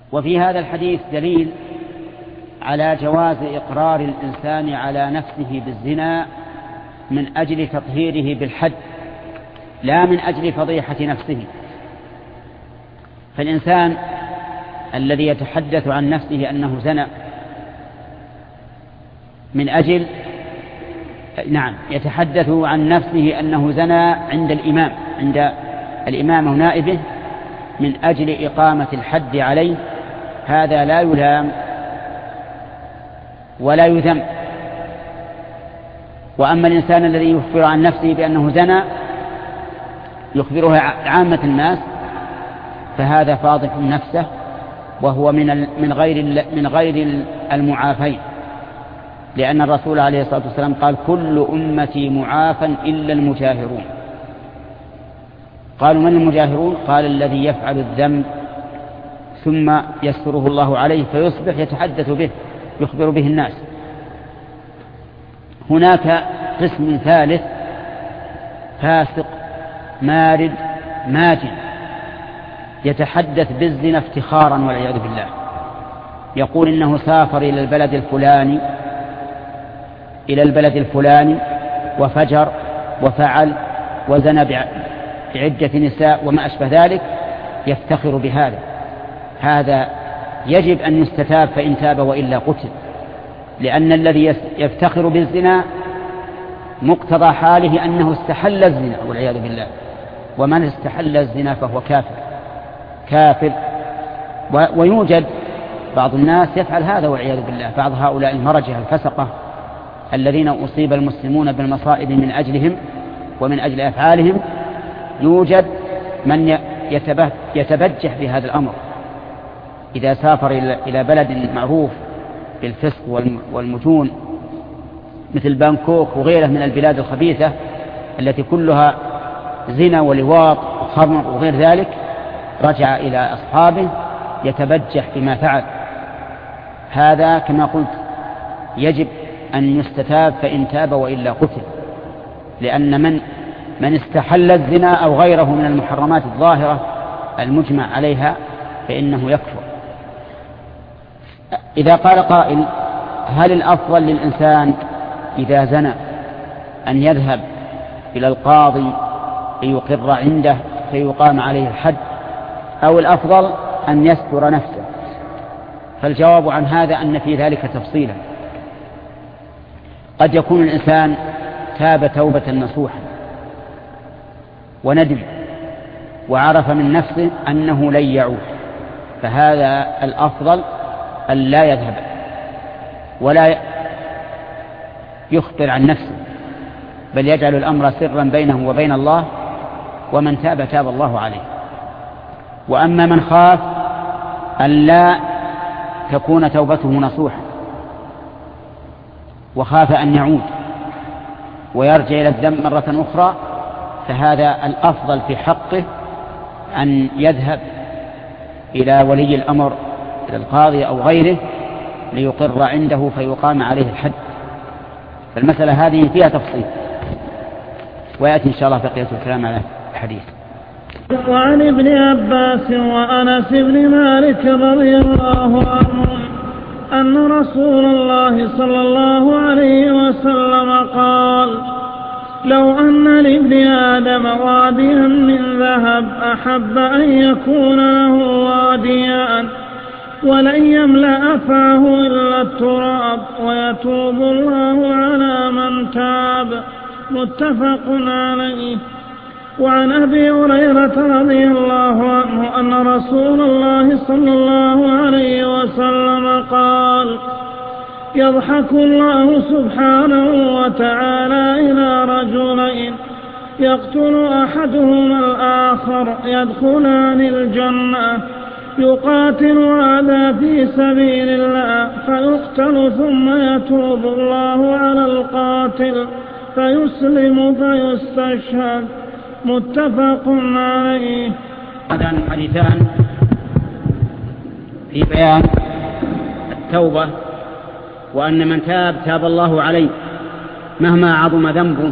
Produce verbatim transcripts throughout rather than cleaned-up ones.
وفي هذا الحديث دليل على جواز إقرار الإنسان على نفسه بالزنا من أجل تطهيره بالحد، لا من أجل فضيحة نفسه. فالإنسان الذي يتحدث عن نفسه أنه زنى من أجل نعم يتحدث عن نفسه أنه زنى عند الإمام عند الإمام ونائبه من أجل إقامة الحد عليه، هذا لا يلام ولا يذم. وأما الإنسان الذي يخبر عن نفسه بأنه زنى يخبره عامة الناس فهذا فاضح نفسه، وهو من من غير من غير المعافين، لأن الرسول عليه الصلاة والسلام قال: كل أمتي معافى إلا المجاهرون. قالوا: من المجاهرون؟ قال: الذي يفعل الذنب ثم يستره الله عليه فيصبح يتحدث به يخبر به الناس. هناك قسم ثالث فاسق مارد ماجن يتحدث بالزنا افتخارا والعياذ بالله، يقول إنه سافر إلى البلد الفلاني إلى البلد الفلاني وفجر وفعل وزنى بعدة نساء وما أشبه ذلك، يفتخر بهذا. هذا يجب أن يستتاب فإن تاب وإلا قتل، لأن الذي يفتخر بالزنا مقتضى حاله أنه استحل الزنا والعياذ بالله، ومن استحل الزنا فهو كافر كافر. ويوجد بعض الناس يفعل هذا والعياذ بالله، بعض هؤلاء المرجة الفسقة الذين أصيب المسلمون بالمصائب من أجلهم ومن أجل أفعالهم، يوجد من يتبجح بهذا الأمر إذا سافر إلى بلد معروف بالفسق والمجون مثل بانكوك وغيره من البلاد الخبيثة التي كلها زنا ولواط وخمر وغير ذلك، رجع إلى أصحابه يتبجح بما فعل. هذا كما قلت يجب أن يستتاب فإن تاب وإلا قتل، لأن من من استحل الزنا أو غيره من المحرمات الظاهرة المجمع عليها فإنه يكفر. إذا قال قائل: هل الأفضل للإنسان إذا زنى أن يذهب إلى القاضي ليقر عنده فيقام عليه الحد، أو الأفضل أن يستر نفسه؟ فالجواب عن هذا أن في ذلك تفصيلا. قد يكون الإنسان تاب توبة نصوحا وندم وعرف من نفسه أنه لن يعود، فهذا الأفضل أن لا يذهب ولا يخبر عن نفسه، بل يجعل الأمر سرا بينه وبين الله، ومن تاب تاب الله عليه. وأما من خاف أن لا تكون توبته نصوحا وخاف أن يعود ويرجع إلى الذنب مرة أخرى، فهذا الأفضل في حقه أن يذهب إلى ولي الأمر إلى القاضي أو غيره ليقر عنده فيقام عليه الحد. فالمسألة هذه فيها تفصيل، ويأتي إن شاء الله بقية الكلام على الحديث. وعن ابن عباس وأنس بن مالك رضي الله عنهم أن رسول الله صلى الله عليه وسلم قال: لو أن لابن آدم واديا من ذهب أحب أن يكون له واديان ولن يملأ فاه إلا التراب ويتوب الله على من تاب. متفق عليه. وعن أبي هريرة رضي الله عنه أن رسول الله صلى الله عليه وسلم قال: يضحك الله سبحانه وتعالى إلى رجلين يقتل أحدهما الآخر يدخلان الجنة، يقاتل هذا في سبيل الله فيقتل ثم يتوب الله على القاتل فيسلم فيستشهد. متفق عليه. هذان حديثان في بيان التوبة، وأن من تاب تاب الله عليه مهما عظم ذنبه،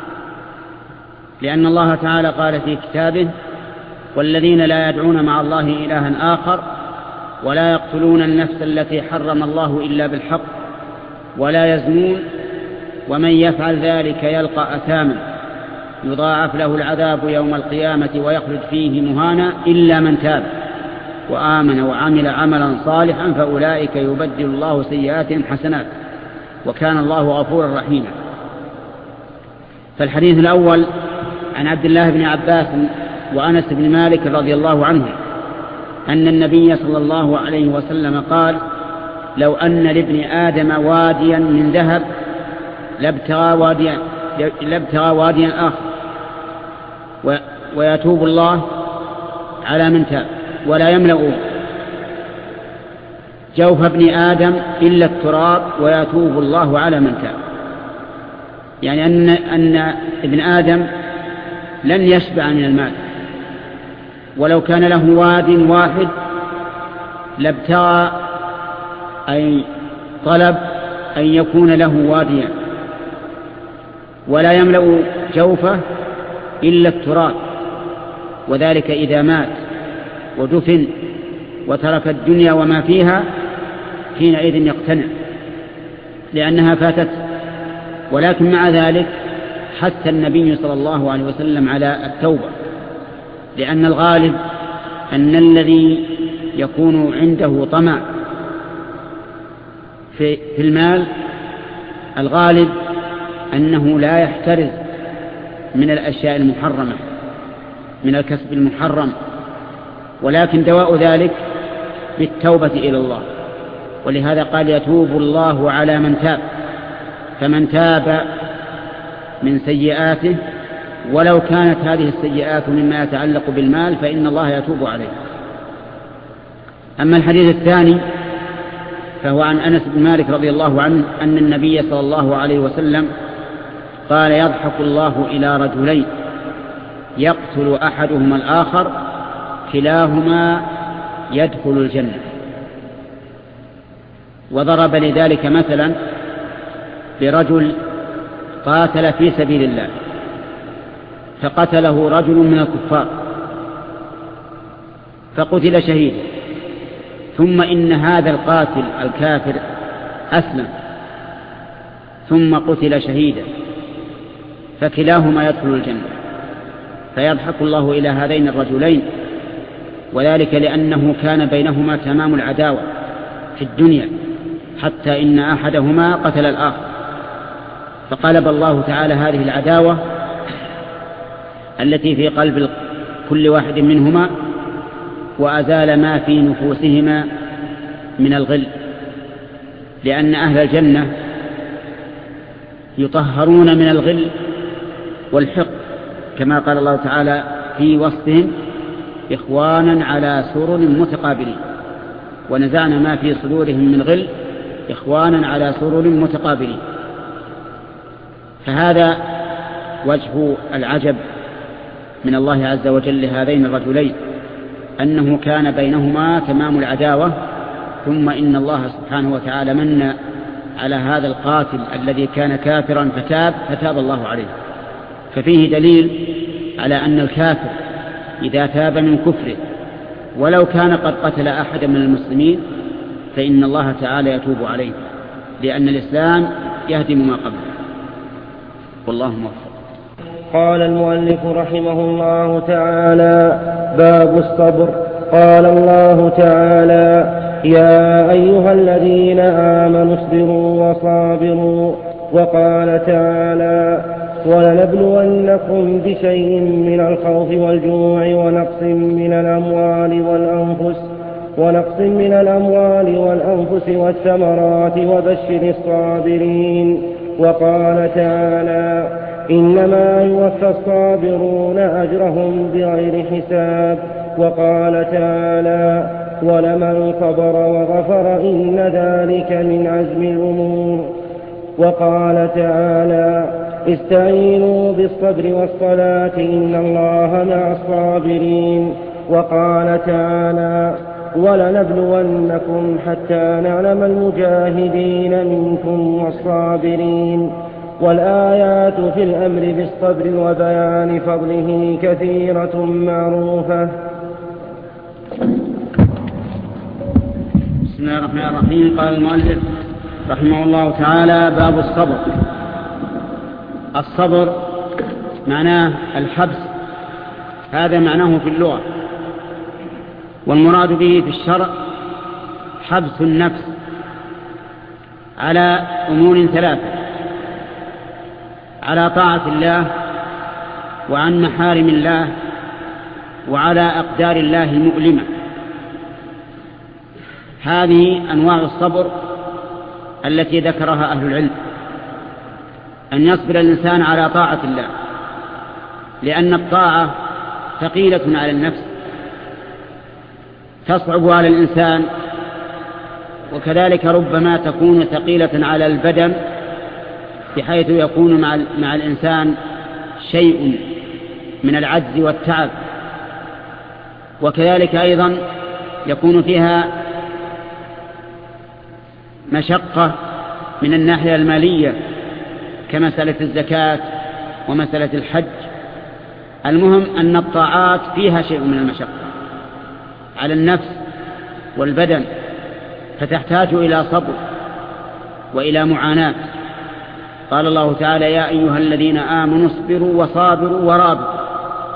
لأن الله تعالى قال في كتابه: والذين لا يدعون مع الله إلها آخر ولا يقتلون النفس التي حرم الله إلا بالحق ولا يزنون ومن يفعل ذلك يلقى أثاما يضاعف له العذاب يوم القيامة ويخلد فيه مهانا إلا من تاب وآمن وعمل عملا صالحا فأولئك يبدل الله سيئاتهم حسنات وكان الله غفورا رحيما. فالحديث الأول عن عبد الله بن عباس وأنس بن مالك رضي الله عنه أن النبي صلى الله عليه وسلم قال: لو أن لابن آدم واديا من ذهب لابتغى واديا, لابتغى واديا آخر ويتوب الله على من تاب ولا يملأ جوف ابن آدم إلا التراب ويتوب الله على من تاب. يعني أن, أن ابن آدم لن يشبع من المال، ولو كان له واد واحد لابتغى أي طلب أن يكون له واديا ولا يملأ جوفه إلا التراب، وذلك إذا مات ودفن وترك الدنيا وما فيها حينئذ يقتنع لأنها فاتت. ولكن مع ذلك حث النبي صلى الله عليه وسلم على التوبة، لأن الغالب أن الذي يكون عنده طمع في المال الغالب أنه لا يحترز من الأشياء المحرمة من الكسب المحرم، ولكن دواء ذلك بالتوبة إلى الله. ولهذا قال: يتوب الله على من تاب. فمن تاب من سيئاته ولو كانت هذه السيئات مما يتعلق بالمال فإن الله يتوب عليه. أما الحديث الثاني فهو عن أنس بن مالك رضي الله عنه أن النبي صلى الله عليه وسلم قال: يضحك الله إلى رجلين يقتل أحدهما الآخر كلاهما يدخل الجنة. وضرب لذلك مثلا برجل قاتل في سبيل الله فقتله رجل من الكفار فقتل شهيدا، ثم إن هذا القاتل الكافر أسلم ثم قتل شهيدا، فكلاهما يدخل الجنة. فيضحك الله إلى هذين الرجلين، وذلك لأنه كان بينهما تمام العداوة في الدنيا حتى إن أحدهما قتل الآخر، فقلب الله تعالى هذه العداوة التي في قلب كل واحد منهما وأزال ما في نفوسهما من الغل، لأن أهل الجنة يطهرون من الغل والحقد كما قال الله تعالى في وصفهم: إخوانا على سرر متقابلين، ونزعنا ما في صدورهم من غل إخوانا على سرر متقابلين. فهذا وجه العجب من الله عز وجل لهذين الرجلين، أنه كان بينهما تمام العداوة، ثم إن الله سبحانه وتعالى من على هذا القاتل الذي كان كافرا فتاب فتاب الله عليه. ففيه دليل على أن الكافر إذا تاب من كفره ولو كان قد قتل أحدا من المسلمين فإن الله تعالى يتوب عليه، لأن الإسلام يهدم ما قبله. والله موفق. قال المؤلف رحمه الله تعالى: باب الصبر. قال الله تعالى: يا أيها الذين آمنوا اصبروا وصابروا. وقال تعالى: ولنبلونكم بشيء من الخوف والجوع ونقص من الأموال والأنفس ونقص من الأموال والأنفس والثمرات وبشر الصابرين. وقال تعالى: إنما يوفى الصابرون أجرهم بغير حساب. وقال تعالى: ولمن صبر وغفر إن ذلك من عزم الأمور. وقال تعالى: استعينوا بالصبر والصلاة إن الله مع الصابرين. وقال تعالى: ولنبلونكم حتى نعلم المجاهدين منكم والصابرين. والآيات في الأمر بالصبر وبيان فضله كثيرة معروفة. بسم الله الرحمن الرحيم. قال المؤلف رحمه الله تعالى: باب الصبر. الصبر معناه الحبس، هذا معناه في اللغة، والمراد به في الشرع حبس النفس على أمور ثلاثة: على طاعة الله، وعن محارم الله، وعلى أقدار الله المؤلمة. هذه أنواع الصبر التي ذكرها أهل العلم، أن يصبر الإنسان على طاعة الله، لأن الطاعة ثقيلة على النفس، تصعب على الإنسان، وكذلك ربما تكون ثقيلة على البدن، بحيث يكون مع, مع الإنسان شيء من العجز والتعب، وكذلك أيضا يكون فيها مشقة من الناحية المالية كمسألة الزكاة ومسألة الحج. المهم أن الطاعات فيها شيء من المشقة على النفس والبدن، فتحتاج إلى صبر وإلى معاناة. قال الله تعالى: يا أيها الذين آمنوا اصبروا وصابروا ورابطوا.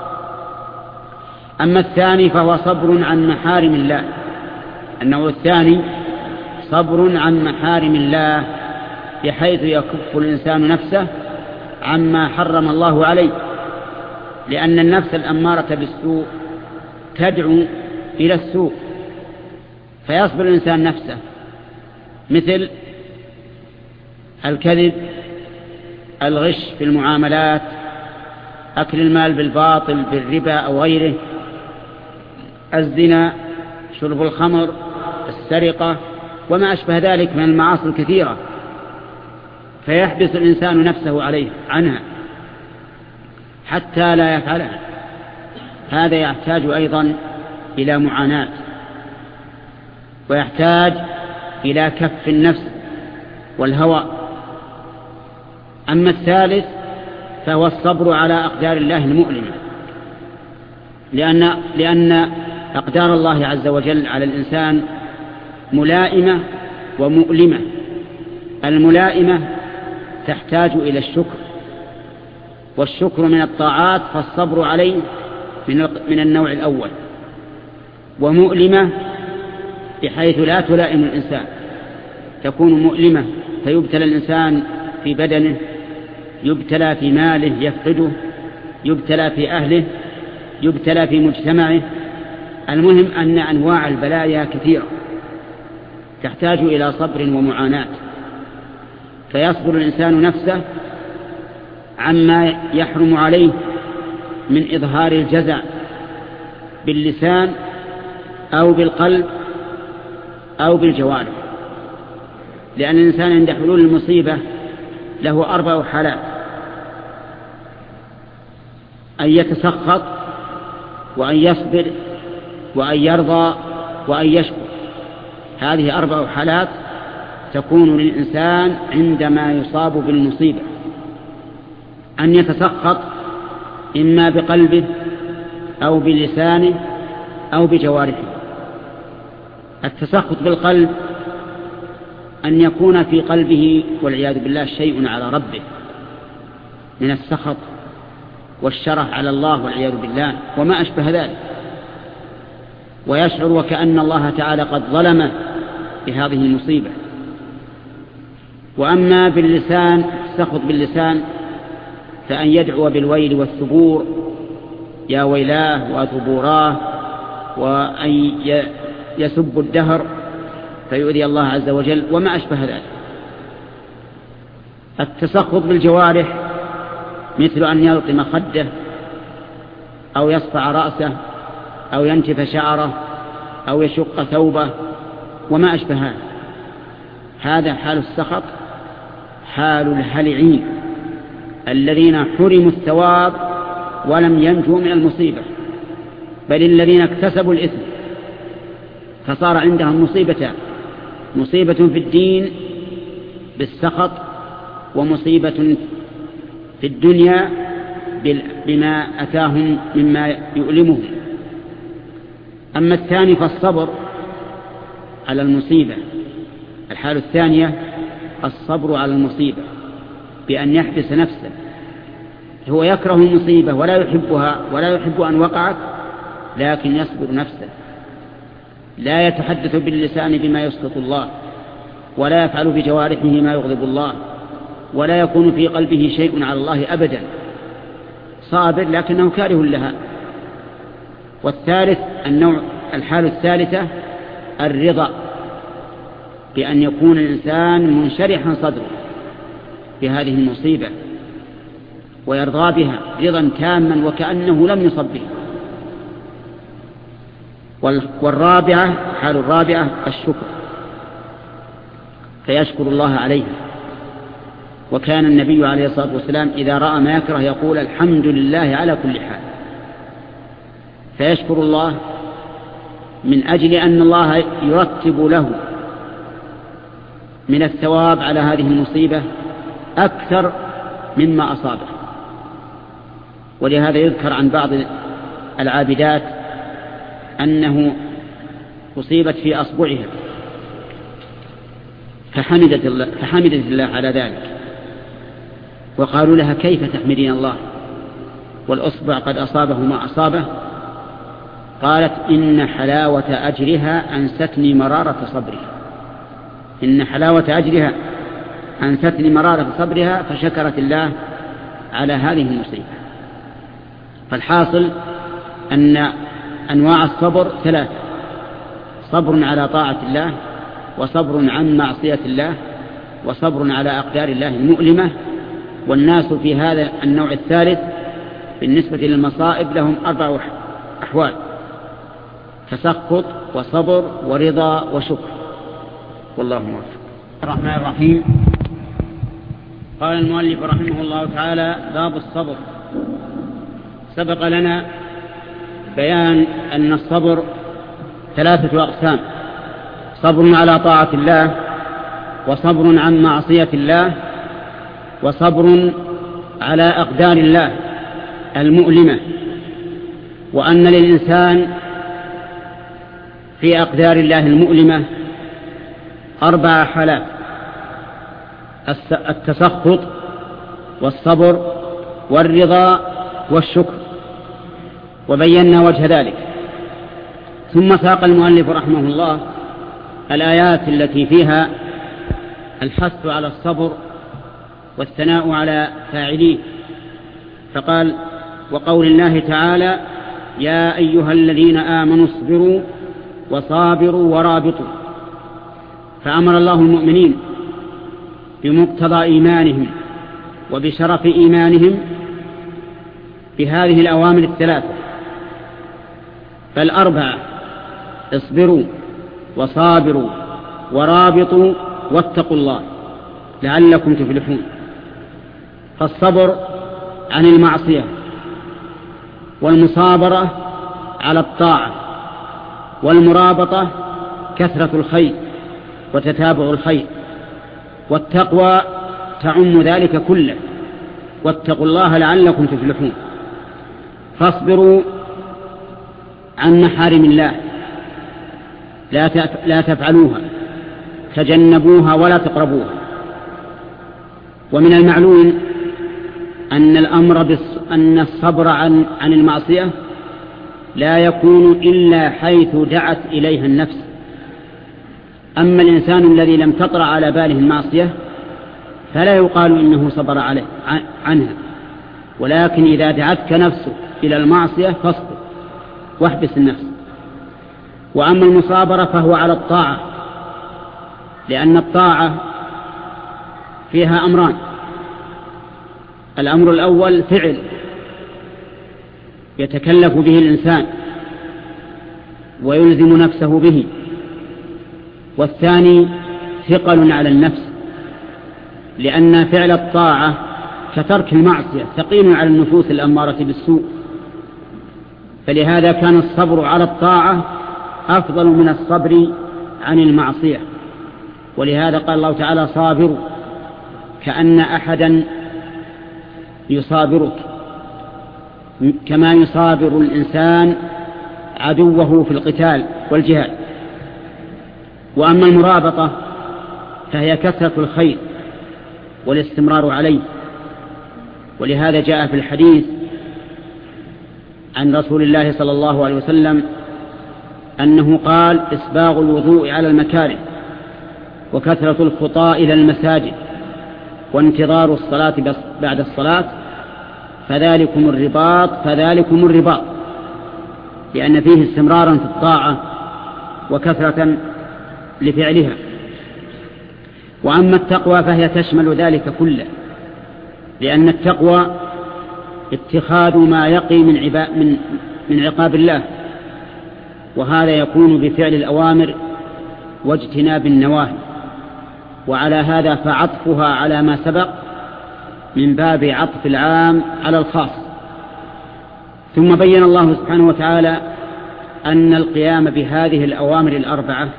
أما الثاني فهو صبر عن محارم الله. النوع الثاني صبر عن محارم الله، بحيث يكف الإنسان نفسه عما حرم الله عليه، لأن النفس الأمارة بالسوء تدعو إلى السوء، فيصبر الإنسان نفسه، مثل الكذب، الغش في المعاملات، أكل المال بالباطل بالربا أو غيره، الزنا، شرب الخمر، السرقة، وما أشبه ذلك من المعاصي الكثيرة، فيحبس الإنسان نفسه عليه عنها حتى لا يفعلها. هذا يحتاج أيضا إلى معاناة، ويحتاج إلى كف النفس والهوى. أما الثالث فهو الصبر على أقدار الله المؤلمة، لأن, لأن أقدار الله عز وجل على الإنسان ملائمة ومؤلمة. الملائمة تحتاج إلى الشكر، والشكر من الطاعات، فالصبر عليه من النوع الأول. ومؤلمة بحيث لا تلائم الإنسان، تكون مؤلمة، فيبتلى الإنسان في بدنه، يبتلى في ماله يفقده، يبتلى في أهله، يبتلى في مجتمعه. المهم أن أنواع البلايا كثيرة تحتاج إلى صبر ومعاناة، فيصبر الإنسان نفسه عما يحرم عليه من إظهار الجزع باللسان أو بالقلب أو بالجوارح، لأن الإنسان عند حلول المصيبة له أربع حالات: أن يتسخط، وأن يصبر، وأن يرضى، وأن يشكر. هذه أربع حالات تكون للإنسان عندما يصاب بالمصيبة: أن يتسخط إما بقلبه أو بلسانه أو بجوارحه. التسخط بالقلب أن يكون في قلبه والعياذ بالله شيء على ربه من السخط والشرح على الله والعياذ بالله وما أشبه ذلك، ويشعر وكأن الله تعالى قد ظلمه بهذه المصيبة. وأما باللسان، السخط باللسان، فأن يدعو بالويل والثبور: يا ويلاه وثبوراه، وأن يسب الدهر فيؤذي الله عز وجل وما أشبه ذلك. التسخط بالجوارح مثل أن يلطم خده، أو يصفع رأسه، أو ينتف شعره، أو يشق ثوبه وما أشبه هذا. هذا حال السخط، حال الهلعين الذين حرموا الثواب ولم ينجوا من المصيبة، بل الذين اكتسبوا الإثم فصار عندهم مصيبتان: مصيبة في الدين بالسخط، ومصيبة في الدنيا بما أتاهم مما يؤلمهم. أما الثاني فالصبر، على المصيبة. الحالة الثانية الصبر على المصيبة بأن يحبس نفسه، هو يكره المصيبة ولا يحبها ولا يحب أن وقعت، لكن يصبر نفسه، لا يتحدث باللسان بما يسخط الله، ولا يفعل بجوارحه ما يغضب الله، ولا يكون في قلبه شيء على الله أبدا، صابر لكنه كاره لها. والثالث النوع الحالة الثالثة الرضا، بأن يكون الإنسان منشرحا صدره بهذه المصيبة ويرضى بها رضا تاما وكأنه لم يصب به. والرابعة حال الرابعة الشكر، فيشكر الله عليه. وكان النبي عليه الصلاة والسلام إذا رأى ما يكره يقول الحمد لله على كل حال، فيشكر الله من أجل أن الله يرتب له من الثواب على هذه المصيبة أكثر مما أصابه. ولهذا يذكر عن بعض العابدات أنه أصيبت في أصبعها فحمدت الله, فحمدت الله على ذلك، وقالوا لها كيف تحمدين الله والأصبع قد أصابه ما أصابه؟ قالت إن حلاوة أجرها أنستني مرارة صبرها، إن حلاوة أجرها أنستني مرارة صبرها، فشكرت الله على هذه المصيبة. فالحاصل أن أنواع الصبر ثلاثة: صبر على طاعة الله، وصبر عن معصية الله، وصبر على أقدار الله المؤلمة. والناس في هذا النوع الثالث بالنسبة للمصائب لهم أربع أحوال: تسخط وصبر ورضا وشكر. والله موفق. الرحمن الرحيم. قال المؤلف رحمه الله تعالى: باب الصبر. سبق لنا بيان أن الصبر ثلاثة أقسام: صبر على طاعة الله، وصبر عن معصية الله، وصبر على أقدار الله المؤلمة. وأن للإنسان في أقدار الله المؤلمة أربع حالات: التسخط والصبر والرضا والشكر، وبينا وجه ذلك. ثم ساق المؤلف رحمه الله الآيات التي فيها الحث على الصبر والثناء على فاعليه، فقال: وقول الله تعالى: يا أيها الذين آمنوا اصبروا وصابروا ورابطوا. فأمر الله المؤمنين بمقتضى إيمانهم وبشرف إيمانهم بهذه الأوامر الثلاثة، فالأربعة: اصبروا وصابروا ورابطوا واتقوا الله لعلكم تفلحون. فالصبر عن المعصية، والمصابرة على الطاعة، والمرابطة كثرة الخير وتتابع الخير، والتقوى تعم ذلك كله، واتقوا الله لعلكم تفلحون. فاصبروا عن محارم الله، لا تفعلوها، تجنبوها ولا تقربوها. ومن المعلوم أن الأمر بس أن الصبر عن عن المعصية لا يكون إلا حيث دعت إليها النفس. أما الإنسان الذي لم تطرأ على باله المعصية فلا يقال إنه صبر عليه عنها، ولكن إذا دعتك نفسه إلى المعصية فاصبر واحبس النفس. وأما المصابرة فهو على الطاعة، لأن الطاعة فيها أمران: الأمر الأول فعل يتكلف به الإنسان ويلزم نفسه به، والثاني ثقل على النفس، لأن فعل الطاعة كترك المعصية ثقيل على النفوس الأمارة بالسوء. فلهذا كان الصبر على الطاعة أفضل من الصبر عن المعصية. ولهذا قال الله تعالى: صابروا، كأن أحدا يصابرك كما يصابر الإنسان عدوه في القتال والجهاد. وأما المرابطة فهي كثرة الخير والاستمرار عليه، ولهذا جاء في الحديث عن رسول الله صلى الله عليه وسلم أنه قال: إسباغ الوضوء على المكاره، وكثرة الخطى إلى المساجد، وانتظار الصلاة بعد الصلاة، فذلكم الرباط فذلكم الرباط، لأن فيه استمرارا في الطاعة وكثرة لفعلها. وأما التقوى فهي تشمل ذلك كله، لأن التقوى اتخاذ ما يقي من, عبا من, من عقاب الله، وهذا يكون بفعل الأوامر واجتناب النواهي. وعلى هذا فعطفها على ما سبق من باب عطف العام على الخاص. ثم بين الله سبحانه وتعالى أن القيام بهذه الأوامر الأربعة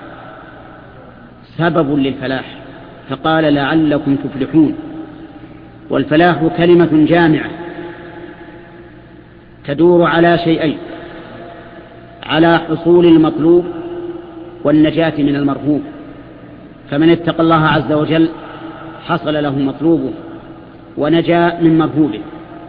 سبب للفلاح، فقال: لعلكم تفلحون. والفلاح كلمة جامعة تدور على شيئين: على حصول المطلوب والنجاة من المرهوب. فمن اتقى الله عز وجل حصل له مطلوبه ونجا من مرهوبه.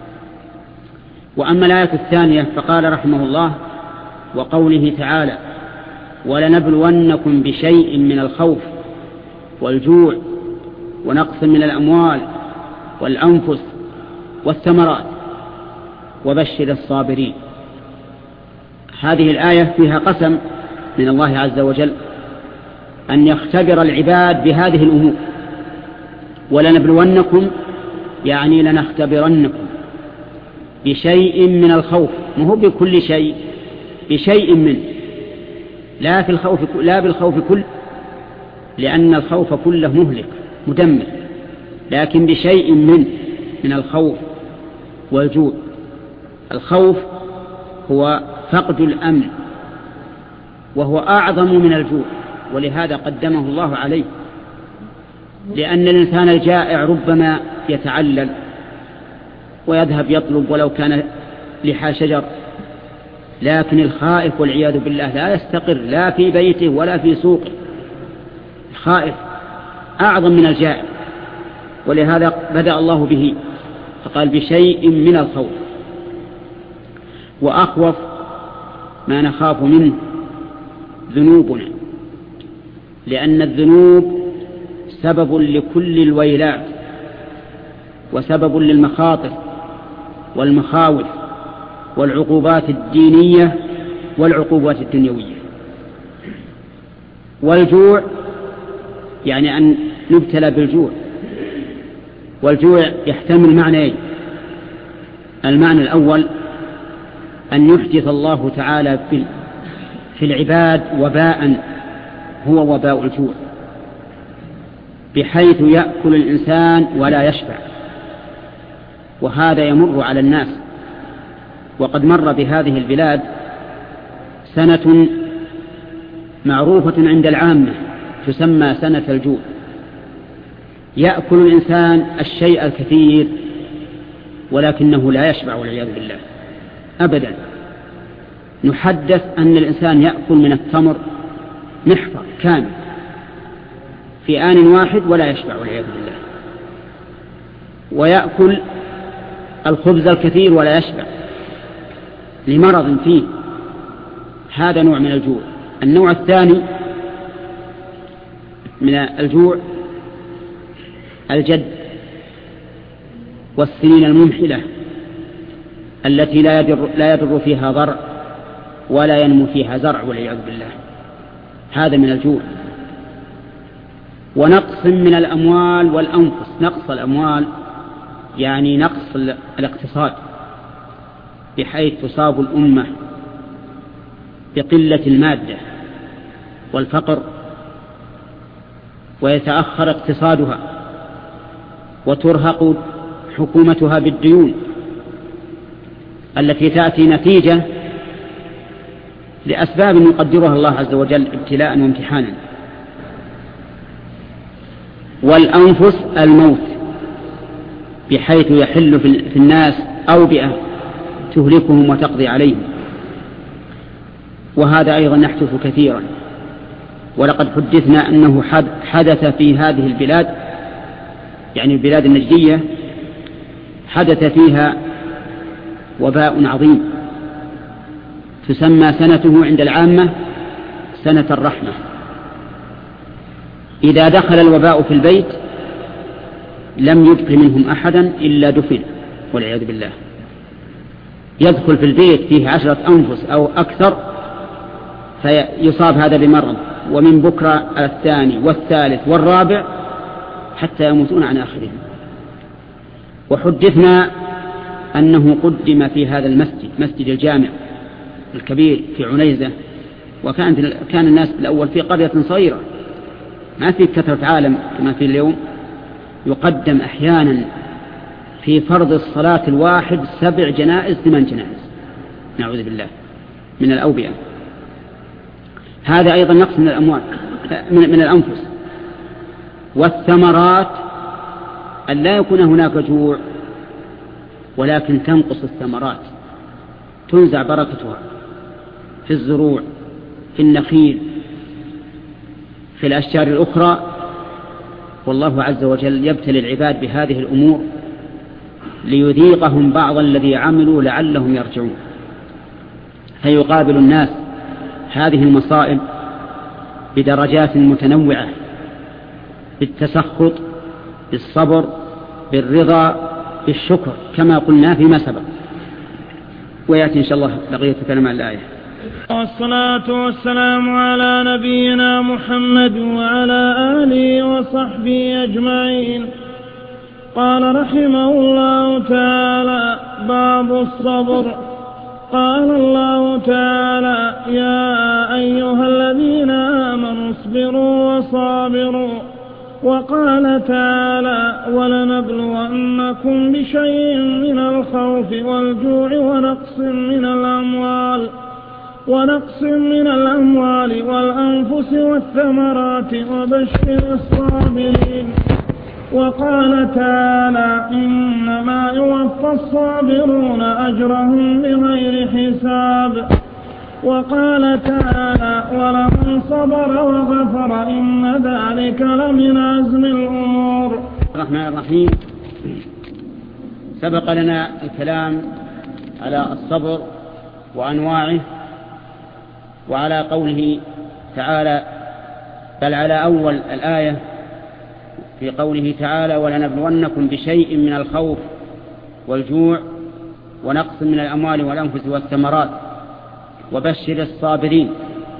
وأما الآية الثانية فقال رحمه الله: وقوله تعالى: ولنبلونكم بشيء من الخوف والجوع ونقص من الأموال والأنفس والثمرات وبشر الصابرين. هذه الآية فيها قسم من الله عز وجل أن يختبر العباد بهذه الأمور. ولنبلونكم يعني لنختبرنكم بشيء من الخوف، ما هو بكل شيء، بشيء منه، لا في الخوف لا بالخوف كل، لأن الخوف كله مهلك مدمر، لكن بشيء منه من الخوف والجوع. الخوف هو فقد الأمن، وهو أعظم من الجوع، ولهذا قدمه الله عليه، لأن الإنسان الجائع ربما يتعلل ويذهب يطلب ولو كان لحى شجر، لكن الخائف والعياذ بالله لا يستقر لا في بيته ولا في سوقه. الخائف أعظم من الجائع، ولهذا بدأ الله به فقال: بشيء من الخوف. وأخوف ما نخاف منه ذنوبنا، لأن الذنوب سبب لكل الويلات وسبب للمخاطر والمخاوف والعقوبات الدينية والعقوبات الدنيوية. والجوع يعني أن نبتلى بالجوع، والجوع يحتمل معنيين: المعنى الأول أن يحدث الله تعالى في العباد وباء هو وباء الجوع، بحيث يأكل الإنسان ولا يشبع، وهذا يمر على الناس. وقد مر بهذه البلاد سنة معروفة عند العامة تسمى سنة الجوع، يأكل الإنسان الشيء الكثير ولكنه لا يشبع والعياذ بالله أبدا. نحدث أن الإنسان يأكل من التمر محفر كامل في آن واحد ولا يشبع والعياذ بالله، ويأكل الخبز الكثير ولا يشبع لمرض فيه. هذا نوع من الجوع. النوع الثاني من الجوع الجد والسنين الممحلة التي لا يضر, لا يضر فيها ضرع ولا ينمو فيها زرع والعياذ بالله، هذا من الجوع. ونقص من الأموال والأنفس. نقص الأموال يعني نقص الاقتصاد، بحيث تصاب الأمة بقلة المادة والفقر، ويتأخر اقتصادها، وترهق حكومتها بالديون التي تأتي نتيجة لأسباب يقدرها الله عز وجل ابتلاء وامتحانا. والأنفس الموت، بحيث يحل في الناس أوبئة تهلكهم وتقضي عليهم، وهذا أيضا يحدث كثيرا. ولقد حدثنا أنه حدث في هذه البلاد، يعني البلاد النجدية، حدث فيها وباء عظيم تسمى سنته عند العامة سنة الرحمة. إذا دخل الوباء في البيت لم يبق منهم أحدا إلا دفن والعياذ بالله. يدخل في البيت فيه عشرة أنفس أو أكثر فيصاب هذا بمرض، ومن بكرة الثاني والثالث والرابع حتى يموتون عن آخرهم. وحدثنا أنه قدم في هذا المسجد، مسجد الجامع الكبير في عنيزة، وكان كان الناس الأول في قرية صغيرة ما في كثرة عالم كما في اليوم، يقدم أحيانا في فرض الصلاة الواحد سبع جنائز ثمان جنائز، نعوذ بالله من الأوبئة. هذا أيضا نقص من الأموال من الأنفس. والثمرات أن لا يكون هناك جوع، ولكن تنقص الثمرات، تنزع بركتها في الزروع، في النخيل، في الأشجار الأخرى. والله عز وجل يبتلي العباد بهذه الأمور ليذيقهم بعض الذي عملوا لعلهم يرجعون. فيقابل الناس هذه المصائب بدرجات متنوعة، بالتسخط، بالصبر، بالرضا، بالشكر، كما قلنا فيما سبق. ويأتي إن شاء الله بقية كلام الآية. والصلاة والسلام على نبينا محمد وعلى آله وصحبه أجمعين. قال رحمه الله تعالى: باب الصبر. قال الله تعالى: يا أيها الذين آمنوا اصبروا وصابروا. وقال تعالى: ولنبلونكم بشيء من الخوف والجوع ونقص من الأموال ونقص من الأموال والأنفس والثمرات وبشر الصابرين. وقال تعالى: إنما يوفى الصابرون أجرهم بغير حساب. وقال تعالى: ولمن صبر وغفر إن ذلك لمن عزم الأمور. الرحمن الرحيم. سبق لنا الكلام على الصبر وأنواعه، وعلى قوله تعالى، بل على أول الآية في قوله تعالى: ولنبلونكم بشيء من الخوف والجوع ونقص من الأموال والأنفس والثمرات وبشر الصابرين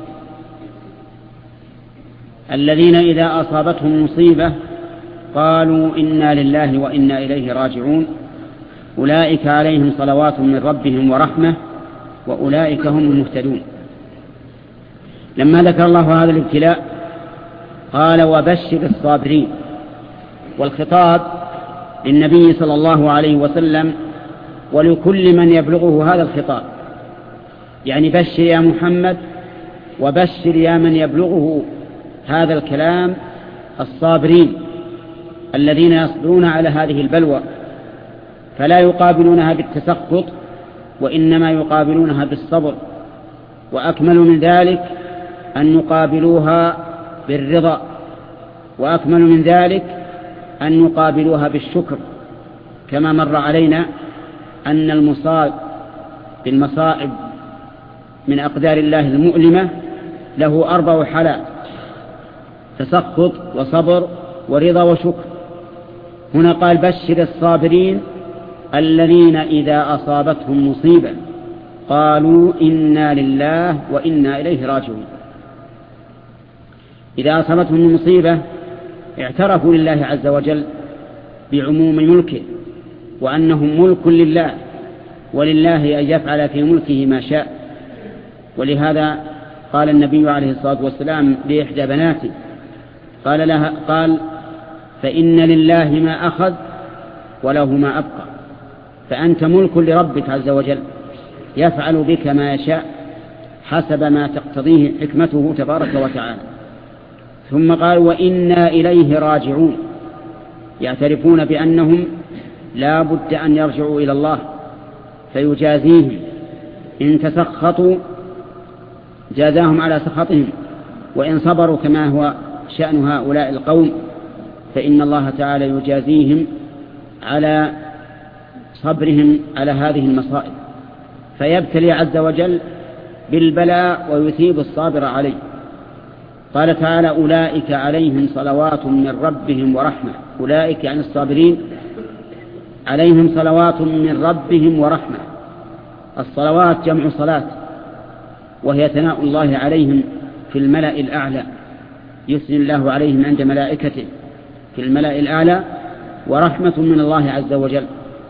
الذين إذا أصابتهم مصيبة قالوا إنا لله وإنا إليه راجعون أولئك عليهم صلوات من ربهم ورحمة وأولئك هم المهتدون. لما ذكر الله هذا الابتلاء قال: وبشر الصابرين. والخطاب للنبي صلى الله عليه وسلم ولكل من يبلغه هذا الخطاب، يعني بشر يا محمد، وبشر يا من يبلغه هذا الكلام الصابرين الذين يصبرون على هذه البلوى، فلا يقابلونها بالتسخط وإنما يقابلونها بالصبر. وأكمل من ذلك أن يقابلوها بالرضا، وأكمل من ذلك أن يقابلوها بالشكر، كما مر علينا أن المصاب بالمصائب من أقدار الله المؤلمة له أربع حالات: تسخط وصبر ورضا وشكر. هنا قال: بشر الصابرين الذين إذا أصابتهم مصيبة قالوا إنا لله وإنا إليه راجعون. إذا أصابتهم مصيبة اعترفوا لله عز وجل بعموم ملكه، وأنهم ملك لله، ولله أن يفعل في ملكه ما شاء. ولهذا قال النبي عليه الصلاة والسلام لإحدى بناته، قال لها قال: فإن لله ما أخذ وله ما أبقى، فأنت ملك لربك عز وجل يفعل بك ما يشاء حسب ما تقتضيه حكمته تبارك وتعالى. ثم قال: وإنا إليه راجعون، يعترفون بأنهم لا بد أن يرجعوا إلى الله فيجازيهم. إن تسخطوا جازاهم على سخطهم، وإن صبروا كما هو شأن هؤلاء القوم فإن الله تعالى يجازيهم على صبرهم على هذه المصائب، فيبتلي عز وجل بالبلاء ويثيب الصابر عليه. قال تعالى: أولئك عليهم صلوات من ربهم ورحمة. أولئك يعني الصابرين عليهم صلوات من ربهم ورحمة. الصلوات جمع صلاة، وهي ثناء الله عليهم في الملأ الأعلى، يثني الله عليهم عند ملائكته في الملأ الأعلى، ورحمة من الله عز وجل.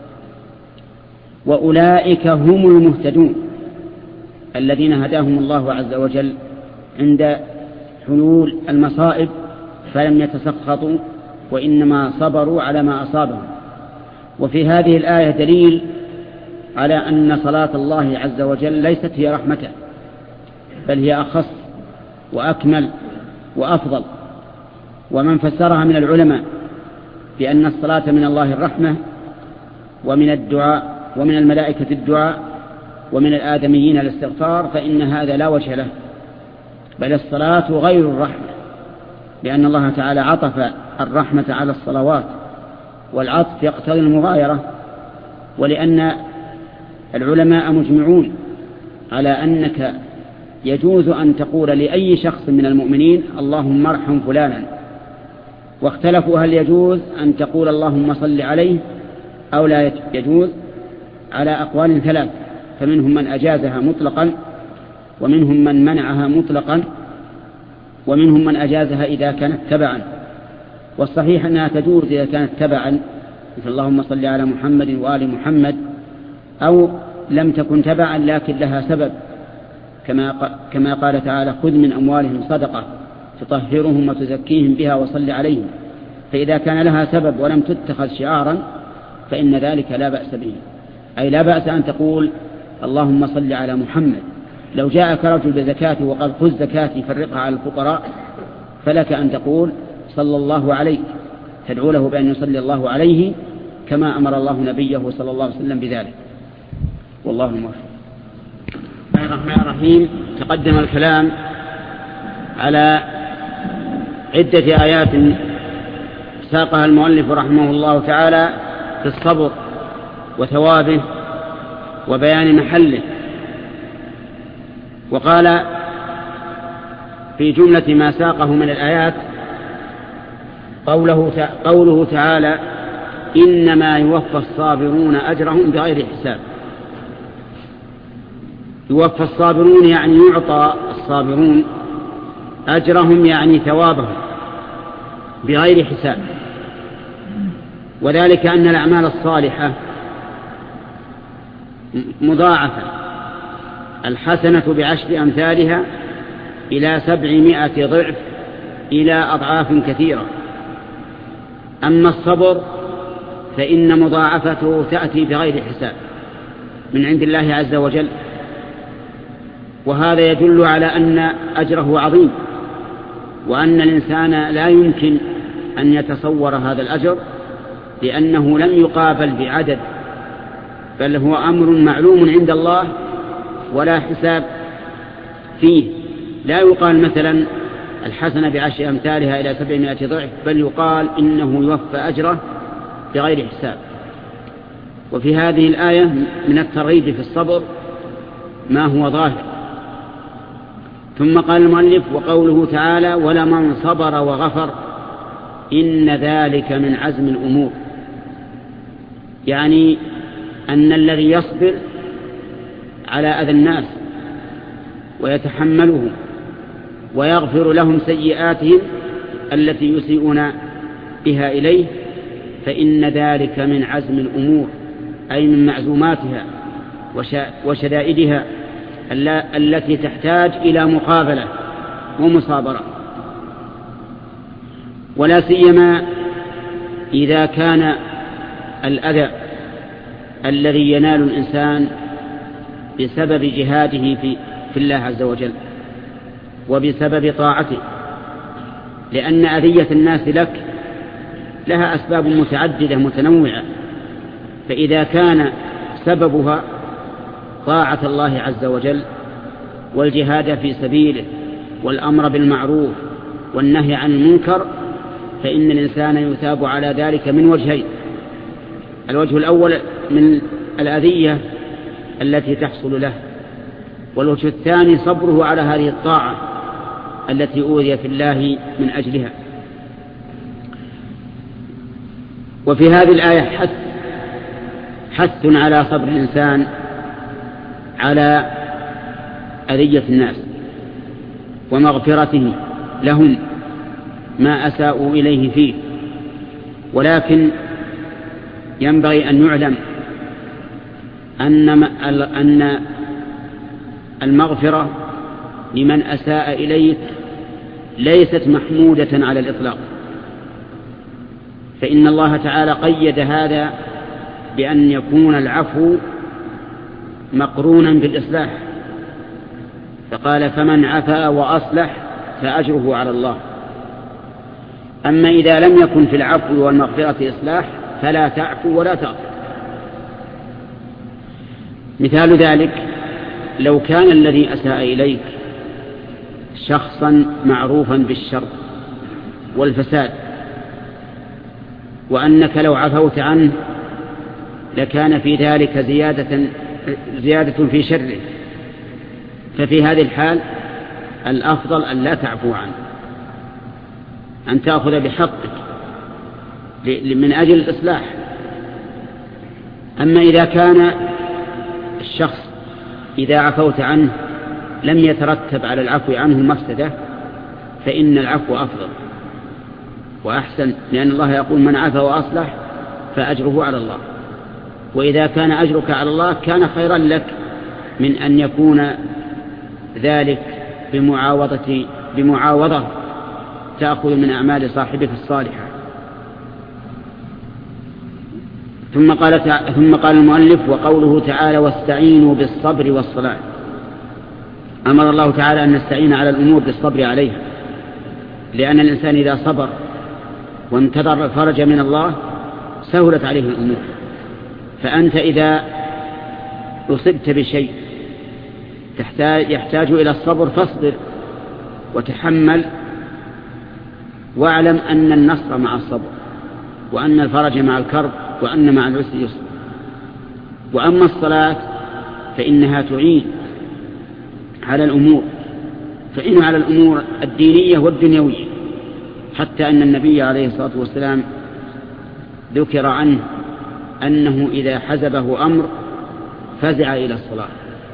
وأولئك هم المهتدون الذين هداهم الله عز وجل عند حلول المصائب فلم يتسخطوا وإنما صبروا على ما أصابهم. وفي هذه الآية دليل على أن صلاة الله عز وجل ليست هي رحمته، بل هي أخص وأكمل وأفضل. ومن فسرها من العلماء بأن الصلاة من الله الرحمة، ومن الدعاء ومن الملائكة الدعاء، ومن الآدميين الاستغفار، فإن هذا لا وجه له، بل الصلاة غير الرحمة، لأن الله تعالى عطف الرحمة على الصلوات، والعطف يقتضي المغايرة. ولأن العلماء مجمعون على أنك يجوز أن تقول لأي شخص من المؤمنين اللهم ارحم فلانا، واختلفوا هل يجوز أن تقول اللهم صل عليه أو لا يجوز، على أقوال ثلاث، فمنهم من أجازها مطلقا، ومنهم من منعها مطلقا، ومنهم من أجازها إذا كانت تبعا. والصحيح أنها تجوز إذا كانت تبعا، مثل اللهم صل على محمد وآل محمد، أو لم تكن تبعا لكن لها سبب، كما كما قال تعالى: خذ من أموالهم صدقة تطهرهم وتزكيهم بها وصل عليهم. فإذا كان لها سبب ولم تتخذ شعارا فإن ذلك لا بأس به، أي لا بأس أن تقول اللهم صل على محمد. لو جاءك رجل بزكاة وقال خذ زكاتي فرقها على الفقراء، فلك أن تقول صلى الله عليه، تدعو له بأن يصلي الله عليه كما أمر الله نبيه صلى الله عليه وسلم بذلك. والله الموفق. بسم الله الرحمن الرحيم. تقدم الكلام على عدة آيات ساقها المؤلف رحمه الله تعالى في الصبر وثوابه وبيان محله. وقال في جملة ما ساقه من الآيات قوله, قوله تعالى: إنما يوفى الصابرون أجرهم بغير حساب. يوفى الصابرون يعني يعطى الصابرون أجرهم، يعني ثوابهم بغير حساب. وذلك أن الأعمال الصالحة مضاعفة، الحسنة بعشر أمثالها إلى سبعمائة ضعف إلى أضعاف كثيرة. أما الصبر فإن مضاعفته تأتي بغير حساب من عند الله عز وجل، وهذا يدل على أن أجره عظيم، وأن الإنسان لا يمكن أن يتصور هذا الأجر، لأنه لم يقابل بعدد، بل هو أمر معلوم عند الله ولا حساب فيه. لا يقال مثلا الحسنة بعشر أمثالها إلى سبعمائة ضعف، بل يقال إنه يوفى أجره بغير حساب. وفي هذه الآية من الترغيب في الصبر ما هو ظاهر. ثم قال المؤلف: وقوله تعالى: ولمن صبر وغفر إن ذلك من عزم الأمور، يعني أن الذي يصبر على أذى الناس ويتحمله ويغفر لهم سيئاتهم التي يسيئون بها إليه، فإن ذلك من عزم الأمور، أي من معزوماتها وشدائدها التي تحتاج إلى مقابلة ومصابرة، ولا سيما إذا كان الأذى الذي ينال الإنسان بسبب جهاده في, في الله عز وجل وبسبب طاعته، لأن أذية الناس لك لها أسباب متعددة متنوعة، فإذا كان سببها طاعة الله عز وجل والجهاد في سبيله والأمر بالمعروف والنهي عن المنكر، فإن الإنسان يثاب على ذلك من وجهين: الوجه الأول من الأذية التي تحصل له، والوجه الثاني صبره على هذه الطاعة التي أوذي في الله من أجلها. وفي هذه الآية حث حث على صبر الإنسان على أذية الناس ومغفرته لهم ما أساءوا إليه فيه، ولكن ينبغي أن يعلم أن أن المغفرة لمن أساء إليك ليست محمودة على الإطلاق، فإن الله تعالى قيد هذا بأن يكون العفو مقرونا بالإصلاح، فقال: فمن عفا وأصلح فأجره على الله. أما إذا لم يكن في العفو والمغفرة إصلاح فلا تعفو ولا تغفر. مثال ذلك: لو كان الذي أساء إليك شخصا معروفا بالشر والفساد، وأنك لو عفوت عنه لكان في ذلك زيادة, زيادة في شره، ففي هذه الحال الأفضل أن لا تعفو عنه، أن تأخذ بحقك من أجل الإصلاح. أما إذا كان الشخص إذا عفوت عنه لم يترتب على العفو عنه مفسدة، فإن العفو أفضل وأحسن، لأن الله يقول: من عفا وأصلح فأجره على الله. وإذا كان أجرك على الله كان خيرا لك من أن يكون ذلك بمعاوضة, بمعاوضة تأخذ من أعمال صاحبك الصالحة. ثم قال, ثم قال المؤلف: وقوله تعالى: واستعينوا بالصبر والصلاة. أمر الله تعالى أن نستعين على الأمور بالصبر عليها، لأن الإنسان إذا صبر وانتظر الفرج من الله سهلت عليه الأمور. فأنت إذا أصبت بشيء تحتاج يحتاج إلى الصبر فاصبر وتحمل، واعلم أن النصر مع الصبر، وأن الفرج مع الكرب، وأن مع العسر يسر. وأما الصلاة فإنها تعين على الأمور تعين على الأمور الدينية والدنيوية، حتى أن النبي عليه الصلاة والسلام ذكر عنه أنه إذا حزبه أمر فزع إلى الصلاة.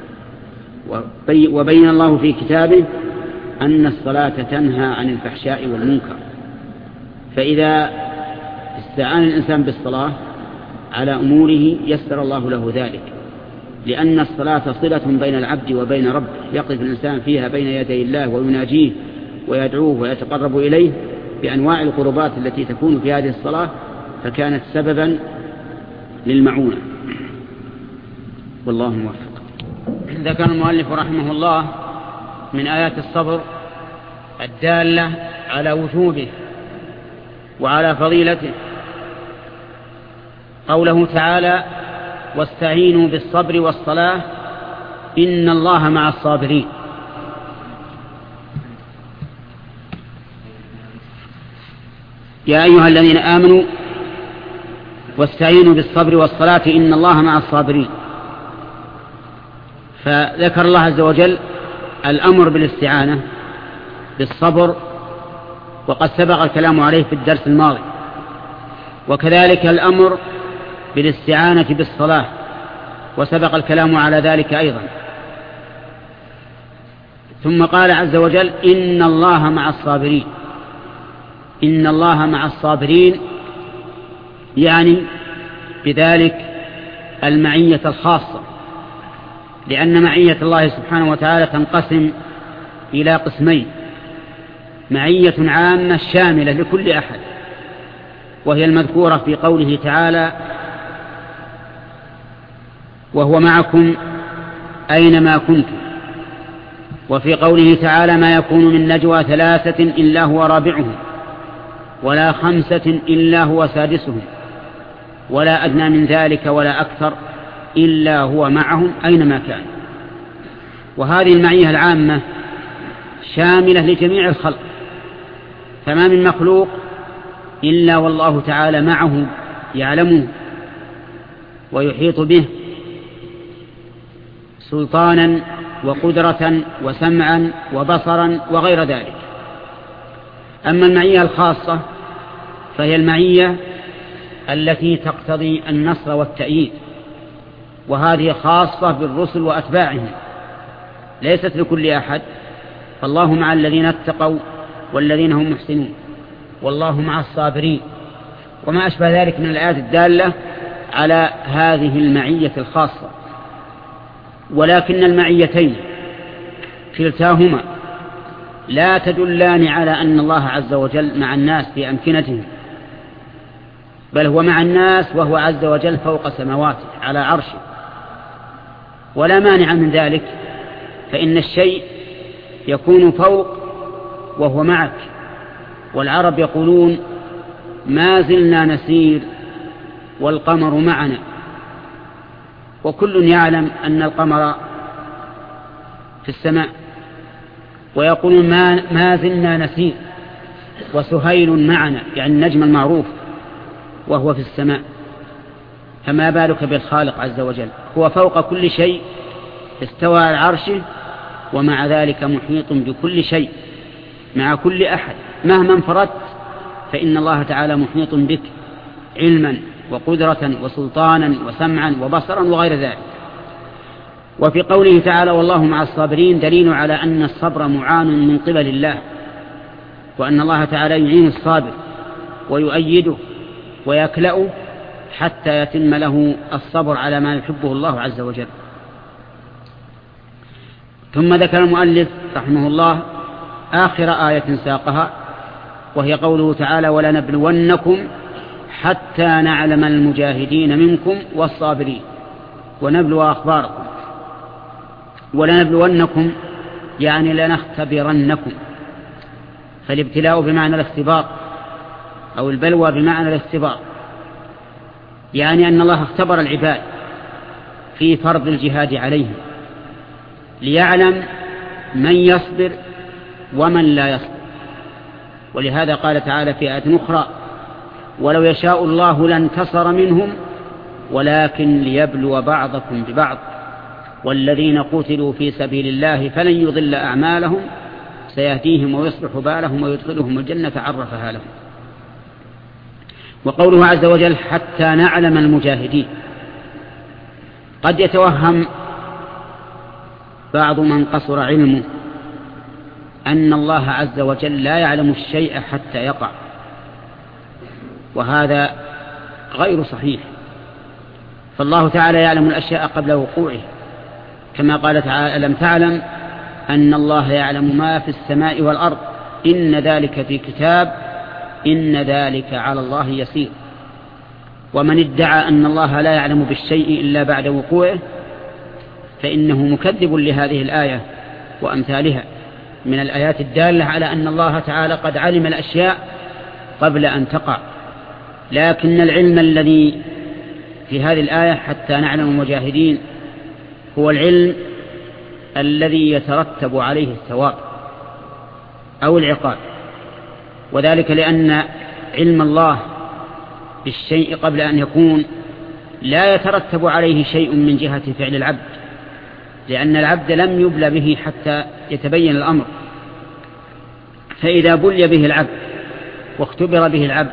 وبين الله في كتابه أن الصلاة تنهى عن الفحشاء والمنكر، فإذا استعان الإنسان بالصلاة على أموره يسر الله له ذلك، لأن الصلاة صلة بين العبد وبين ربه، يقف الإنسان فيها بين يدي الله ويناجيه ويدعوه ويتقرب إليه بأنواع القربات التي تكون في هذه الصلاة، فكانت سببا للمعونة. والله موفق. ذكر المؤلف رحمه الله من آيات الصبر الدالة على وجوبه وعلى فضيلته قوله تعالى: واستعينوا بالصبر والصلاة إن الله مع الصابرين. يا أيها الذين آمنوا واستعينوا بالصبر والصلاة إن الله مع الصابرين. فذكر الله عز وجل الأمر بالاستعانة بالصبر، وقد سبق الكلام عليه في الدرس الماضي، وكذلك الأمر بالاستعانة بالصلاة، وسبق الكلام على ذلك أيضا. ثم قال عز وجل: إن الله مع الصابرين. إن الله مع الصابرين يعني بذلك المعية الخاصة، لأن معية الله سبحانه وتعالى تنقسم إلى قسمين: معية عامة شاملة لكل أحد، وهي المذكورة في قوله تعالى: وهو معكم أينما كنتم. وفي قوله تعالى: ما يكون من نجوى ثلاثة إلا هو رابعهم ولا خمسة إلا هو سادسهم ولا أدنى من ذلك ولا أكثر إلا هو معهم أينما كان. وهذه المعية العامة شاملة لجميع الخلق، فما من مخلوق إلا والله تعالى معه يعلمه ويحيط به سلطانا وقدرة وسمعا وبصرا وغير ذلك. أما المعية الخاصة فهي المعية التي تقتضي النصر والتأييد، وهذه خاصة بالرسل وأتباعهم ليست لكل أحد، فالله مع الذين اتقوا والذين هم محسنون، والله مع الصابرين، وما أشبه ذلك من الآيات الدالة على هذه المعية الخاصة. ولكن المعيتين كلتاهما لا تدلان على أن الله عز وجل مع الناس في أمكنتهم، بل هو مع الناس وهو عز وجل فوق سماواته على عرشه، ولا مانع من ذلك، فإن الشيء يكون فوق وهو معك. والعرب يقولون ما زلنا نسير والقمر معنا، وكل يعلم أن القمر في السماء، ويقولون ما, ما زلنا نسير وسهيل معنا، يعني النجم المعروف وهو في السماء، فما بالك بالخالق عز وجل؟ هو فوق كل شيء، استوى على عرشه، ومع ذلك محيط بكل شيء مع كل أحد. مهما انفردت فإن الله تعالى محيط بك علما وقدرة وسلطانا وسمعا وبصرا وغير ذلك. وفي قوله تعالى والله مع الصابرين دليل على أن الصبر معان من قبل الله، وأن الله تعالى يعين الصابر ويؤيده ويكلأه حتى يتم له الصبر على ما يحبه الله عز وجل. ثم ذكر المؤلف رحمه الله آخر آية ساقها، وهي قوله تعالى ولنبلونكم حتى نعلم المجاهدين منكم والصابرين ونبلو أخباركم. ولنبلونكم يعني لنختبرنكم، فالابتلاء بمعنى الاختبار أو البلوى بمعنى الاختبار، يعني أن الله اختبر العباد في فرض الجهاد عليهم ليعلم من يصبر ومن لا يصبر. ولهذا قال تعالى في آية أخرى ولو يشاء الله لانتصر منهم ولكن ليبلو بعضكم ببعض والذين قتلوا في سبيل الله فلن يضل أعمالهم سيهديهم ويصلح بالهم ويدخلهم الجنة عرفها لهم. وقوله عز وجل حتى نعلم المجاهدين، قد يتوهم بعض من قصر علمه أن الله عز وجل لا يعلم الشيء حتى يقع، وهذا غير صحيح، فالله تعالى يعلم الأشياء قبل وقوعه، كما قال تعالى ألم تعلم أن الله يعلم ما في السماء والأرض إن ذلك في كتاب إن ذلك على الله يسير. ومن ادعى أن الله لا يعلم بالشيء إلا بعد وقوعه فإنه مكذب لهذه الآية وأمثالها من الآيات الدالة على أن الله تعالى قد علم الأشياء قبل أن تقع. لكن العلم الذي في هذه الآية حتى نعلم المجاهدين هو العلم الذي يترتب عليه الثواب أو العقاب، وذلك لأن علم الله بالشيء قبل أن يكون لا يترتب عليه شيء من جهة فعل العبد، لأن العبد لم يبلى به حتى يتبين الأمر، فإذا بلي به العبد واختبر به العبد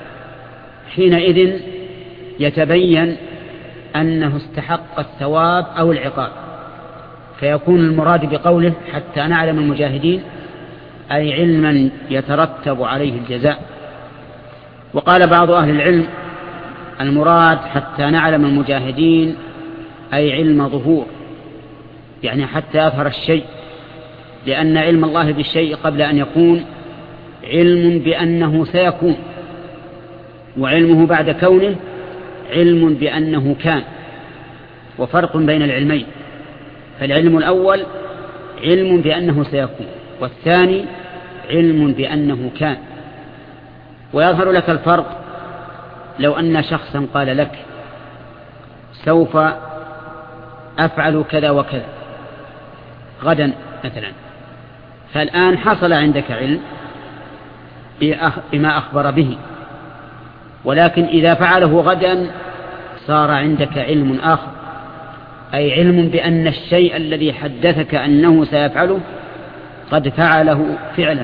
حينئذ يتبين أنه استحق الثواب أو العقاب، فيكون المراد بقوله حتى نعلم المجاهدين أي علما يترتب عليه الجزاء. وقال بعض أهل العلم المراد حتى نعلم المجاهدين أي علم ظهور، يعني حتى يظهر الشيء، لأن علم الله بالشيء قبل أن يكون علم بأنه سيكون، وعلمه بعد كونه علم بأنه كان، وفرق بين العلمين، فالعلم الأول علم بأنه سيكون، والثاني علم بأنه كان. ويظهر لك الفرق لو أن شخصا قال لك سوف أفعل كذا وكذا غدا مثلا، فالآن حصل عندك علم بما أخبر به، ولكن إذا فعله غدا صار عندك علم آخر، أي علم بأن الشيء الذي حدثك أنه سيفعله قد فعله فعلا.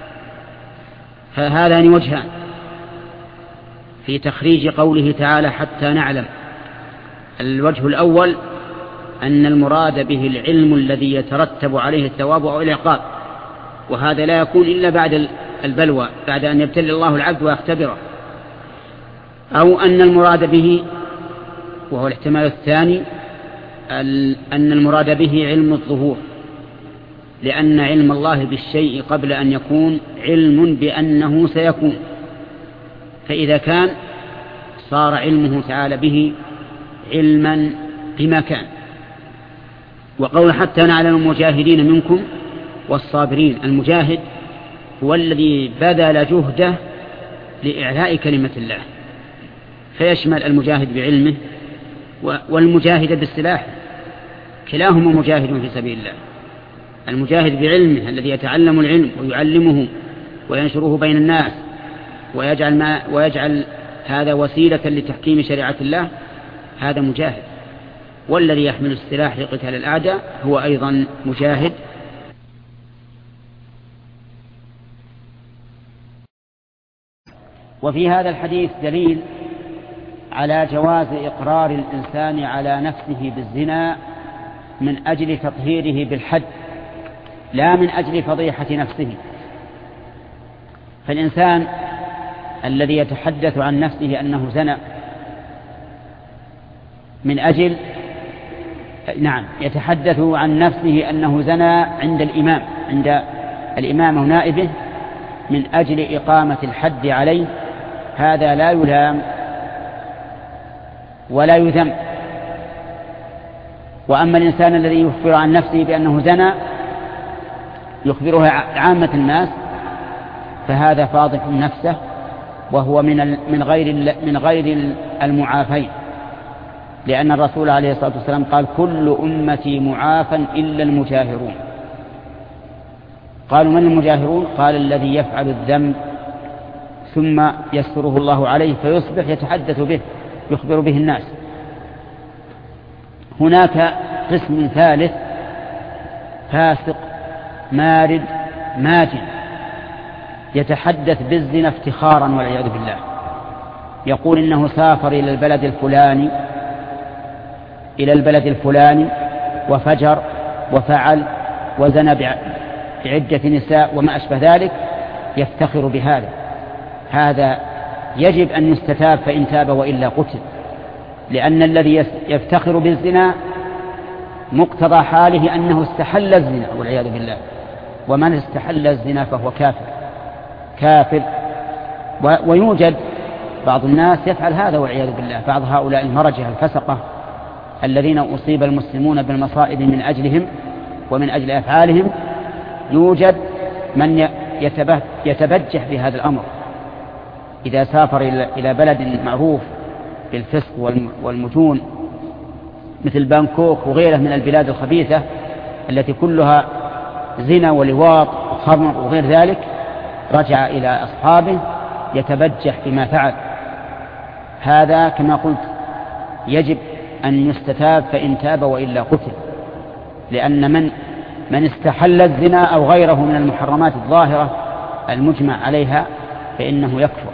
فهذان وجهان في تخريج قوله تعالى حتى نعلم. الوجه الأول أن المراد به العلم الذي يترتب عليه الثواب أو العقاب، وهذا لا يكون إلا بعد البلوى، بعد أن يبتلي الله العبد ويختبره. أو أن المراد به، وهو الاحتمال الثاني، أن المراد به علم الظهور، لأن علم الله بالشيء قبل أن يكون علم بأنه سيكون، فإذا كان صار علمه تعالى به علما بما كان. وقول حتى نعلم المجاهدين منكم والصابرين، المجاهد هو الذي بذل جهده لإعلاء كلمة الله، فيشمل المجاهد بعلمه والمجاهد بالسلاح، كلاهما مجاهد في سبيل الله. المجاهد بعلمه الذي يتعلم العلم ويعلمه وينشره بين الناس ويجعل, ما ويجعل هذا وسيلة لتحكيم شريعة الله، هذا مجاهد. والذي يحمل السلاح لقتال الأعداء هو أيضا مجاهد. وفي هذا الحديث دليل على جواز إقرار الإنسان على نفسه بالزنا من أجل تطهيره بالحد، لا من أجل فضيحة نفسه. فالإنسان الذي يتحدث عن نفسه أنه زنى من أجل نعم يتحدث عن نفسه أنه زنى عند الإمام عند الإمام ونائبه من أجل إقامة الحد عليه، هذا لا يلام ولا يذم. وأما الإنسان الذي يخبر عن نفسه بأنه زنى يخبره عامة الناس، فهذا فاضح نفسه، وهو من من غير من غير المعافين، لأن الرسول عليه الصلاة والسلام قال كل أمتي معافى إلا المجاهرون. قالوا من المجاهرون؟ قال الذي يفعل الذنب ثم يستره الله عليه فيصبح يتحدث به يخبر به الناس. هناك قسم ثالث فاسق مارد ماجن يتحدث بالزنا افتخارا والعياذ بالله، يقول إنه سافر إلى البلد الفلاني إلى البلد الفلاني وفجر وفعل وزنى بعدة نساء وما أشبه ذلك، يفتخر بهذا. هذا يجب أن يستتاب فإن تاب وإلا قتل، لأن الذي يفتخر بالزنا مقتضى حاله أنه استحل الزنا والعياذ بالله، ومن استحل الزنا فهو كافر كافر. ويوجد بعض الناس يفعل هذا والعياذ بالله، بعض هؤلاء المرجة الفسقة الذين أصيب المسلمون بالمصائب من أجلهم ومن أجل أفعالهم، يوجد من يتبجح بهذا الأمر. إذا سافر إلى بلد معروف بالفسق والمجون مثل بانكوك وغيره من البلاد الخبيثة التي كلها زنا ولواط وخمر وغير ذلك، رجع إلى أصحابه يتبجح بما فعل. هذا كما قلت يجب أن يستتاب فإن تاب وإلا قتل، لأن من من استحل الزنا أو غيره من المحرمات الظاهرة المجمع عليها فإنه يكفر.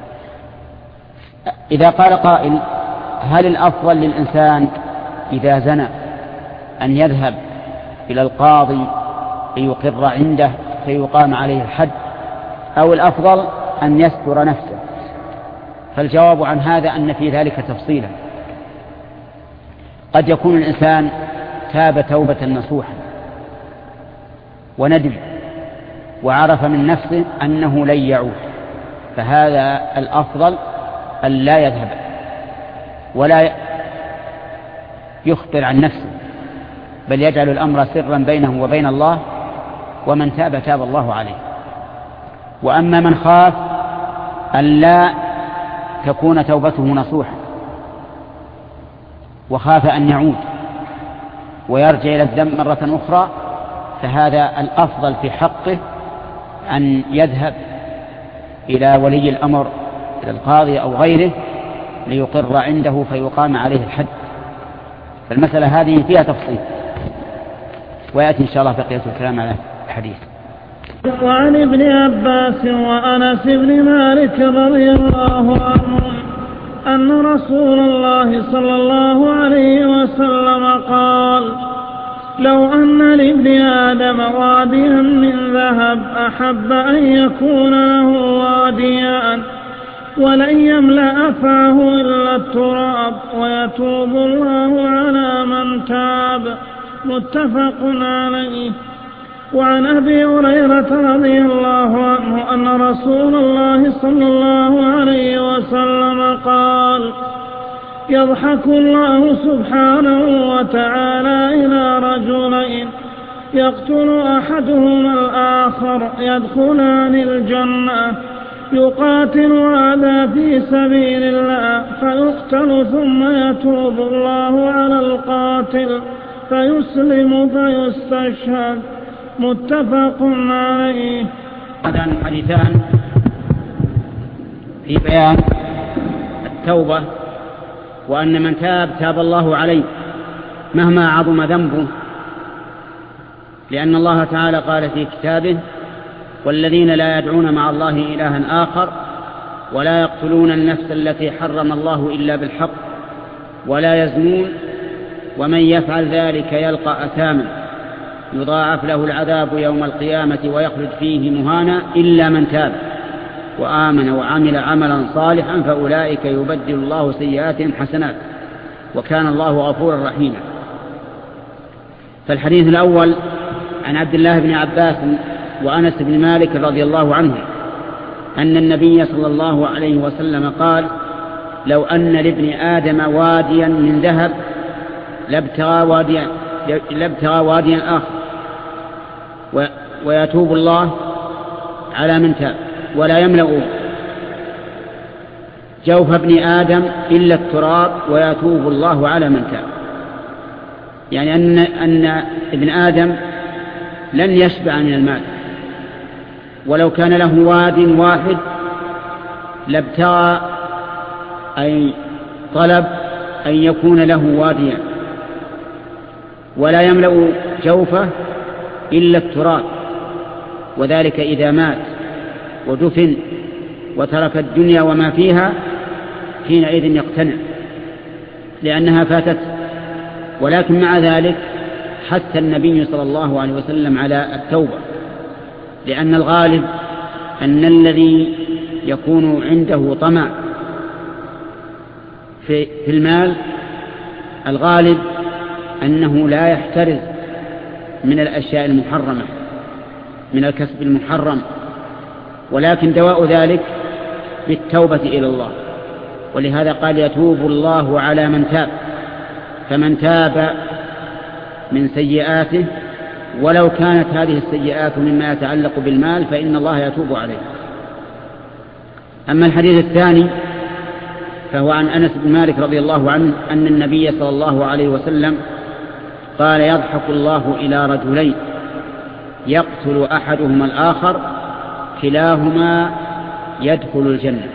إذا قال قائل هل الأفضل للإنسان إذا زنى أن يذهب إلى القاضي ليقر عنده فيقام عليه الحد، أو الأفضل أن يستر نفسه؟ فالجواب عن هذا أن في ذلك تفصيلا. قد يكون الإنسان تاب توبة نصوحا وندم وعرف من نفسه أنه لن يعود، فهذا الأفضل أن لا يذهب ولا يخبر عن نفسه، بل يجعل الأمر سرا بينه وبين الله، ومن تاب تاب الله عليه. وأما من خاف أن لا تكون توبته نصوحا وخاف أن يعود ويرجع إلى الذنب مرة أخرى، فهذا الأفضل في حقه أن يذهب إلى ولي الأمر، إلى القاضي أو غيره، ليقر عنده فيقام عليه الحد. فالمسألة هذه فيها تفصيل، ويأتي إن شاء الله بقية الكلام على الحديث. وعن ابن عباس وأنس بن مالك رضي الله عنهم أن رسول الله صلى الله عليه وسلم قال: لو أن لابن آدم واديا من ذهب أحب أن يكون له واديان ولن يملأ فاه إلا التراب ويتوب الله على من تاب. متفق عليه. وعن أبي هريرة رضي الله عنه أن رسول الله صلى الله عليه وسلم قال: يضحك الله سبحانه وتعالى إلى رجلين يقتل أحدهما الآخر يدخلان الجنة، يقاتل هذا في سبيل الله فيقتل ثم يتوب الله على القاتل فيسلم فيستشهد. متفق عليه. هذان حديثان في بيان التوبة، وأن من تاب تاب الله عليه مهما عظم ذنبه، لأن الله تعالى قال في كتابه: والذين لا يدعون مع الله إلها آخر ولا يقتلون النفس التي حرم الله إلا بالحق ولا يزنون ومن يفعل ذلك يلقى أثاما يضاعف له العذاب يوم القيامة ويخلد فيه مهانا إلا من تاب وآمن وعمل عملا صالحا فأولئك يبدل الله سيئاتهم حسنات وكان الله غفورا رحيما. فالحديث الأول عن عبد الله بن عباس وأنس بن مالك رضي الله عنهم أن النبي صلى الله عليه وسلم قال: لو أن لابن آدم واديا من ذهب لابتغى واديا, لابتغى واديا آخر ويتوب الله على من تاب ولا يملأ جوف ابن آدم إلا التراب ويتوب الله على من تاب. يعني أن, أن ابن آدم لن يشبع من المال، ولو كان له واد واحد لابتغى أي طلب أن يكون له واديا ولا يملأ جوفه إلا التراب، وذلك إذا مات ودفن وترك الدنيا وما فيها حينئذ يقتنع لأنها فاتت. ولكن مع ذلك حث النبي صلى الله عليه وسلم على التوبة، لأن الغالب أن الذي يكون عنده طمع في المال الغالب أنه لا يحترز من الأشياء المحرمة من الكسب المحرم، ولكن دواء ذلك بالتوبة إلى الله. ولهذا قال: يتوب الله على من تاب. فمن تاب من سيئاته ولو كانت هذه السيئات مما يتعلق بالمال فإن الله يتوب عليه. أما الحديث الثاني فهو عن أنس بن مالك رضي الله عنه أن النبي صلى الله عليه وسلم قال: يضحك الله إلى رجلين يقتل أحدهما الآخر كلاهما يدخل الجنة.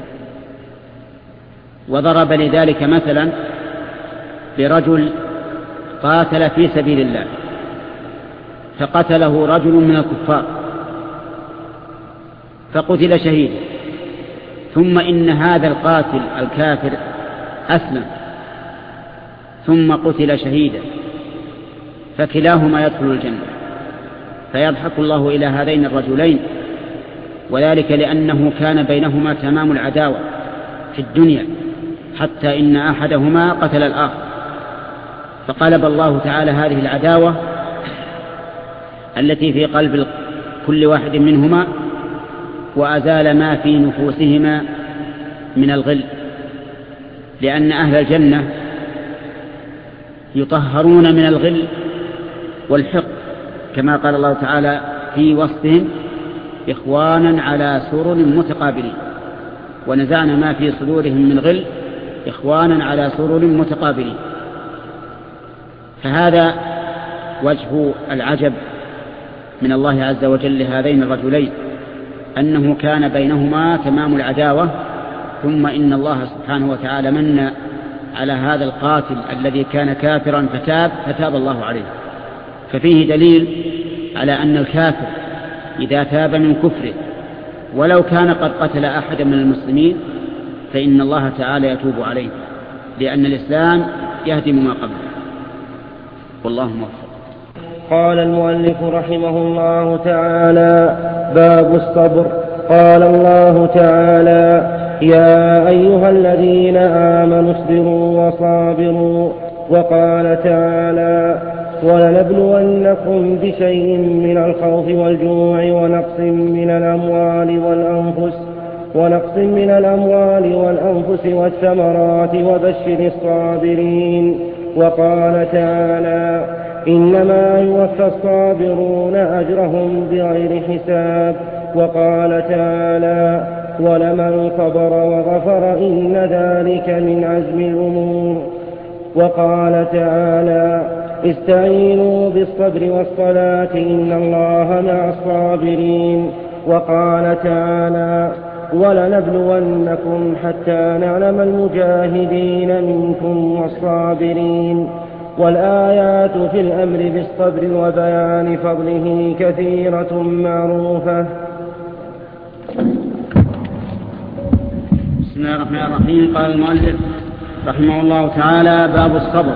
وضرب لذلك مثلا برجل قاتل في سبيل الله فقتله رجل من الكفار فقتل شهيدا، ثم إن هذا القاتل الكافر أسلم ثم قتل شهيدا، فكلاهما يدخل الجنة. فيضحك الله إلى هذين الرجلين، وذلك لأنه كان بينهما تمام العداوة في الدنيا حتى إن أحدهما قتل الآخر، فقلب الله تعالى هذه العداوة التي في قلب كل واحد منهما وأزال ما في نفوسهما من الغل، لأن أهل الجنة يطهرون من الغل والحقد كما قال الله تعالى في وصفهم: إخوانا على سرر متقابلين ونزعنا ما في صدورهم من غل إخوانا على سرر متقابلين. فهذا وجه العجب من الله عز وجل لهذين الرجلين أنه كان بينهما تمام العداوة، ثم إن الله سبحانه وتعالى من على هذا القاتل الذي كان كافرا فتاب فتاب الله عليه. ففيه دليل على أن الكافر إذا تاب من كفره ولو كان قد قتل أحدا من المسلمين فإن الله تعالى يتوب عليه، لأن الإسلام يهدم ما قبله. والله موفق. قال المؤلف رحمه الله تعالى: باب الصبر. قال الله تعالى: يا أيها الذين آمنوا اصبروا وصابروا. وقال تعالى: ولنبلونكم بشيء من الخوف والجوع ونقص من الأموال والأنفس ونقص من الأموال والأنفس والثمرات وبشر الصابرين. وقال تعالى: إنما يوفى الصابرون أجرهم بغير حساب. وقال تعالى: ولمن صبر وغفر إن ذلك من عزم الأمور. وقال تعالى: استعينوا بالصبر والصلاة إن الله مع الصابرين. وقال تعالى: ولنبلونكم حتى نعلم المجاهدين منكم والصابرين. والآيات في الأمر بالصبر وبيان فضله كثيرة معروفة. بسم الله الرحمن الرحيم. قال المؤلف رحمه الله تعالى: باب الصبر.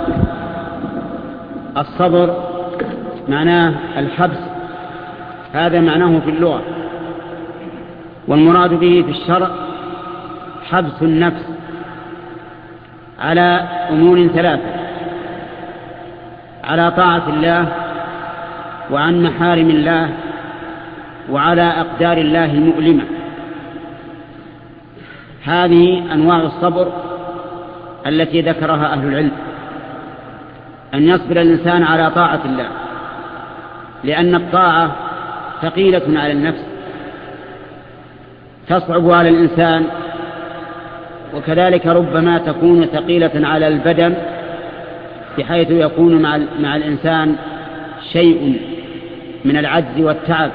الصبر معناه الحبس، هذا معناه في اللغة، والمراد به في الشرع حبس النفس على أمور ثلاثة: على طاعة الله، وعن محارم الله، وعلى أقدار الله المؤلمة. هذه أنواع الصبر التي ذكرها أهل العلم، أن يصبر الإنسان على طاعة الله، لأن الطاعة ثقيلة على النفس، تصعب على الإنسان، وكذلك ربما تكون ثقيلة على البدن بحيث يكون مع, مع الإنسان شيء من العجز والتعب،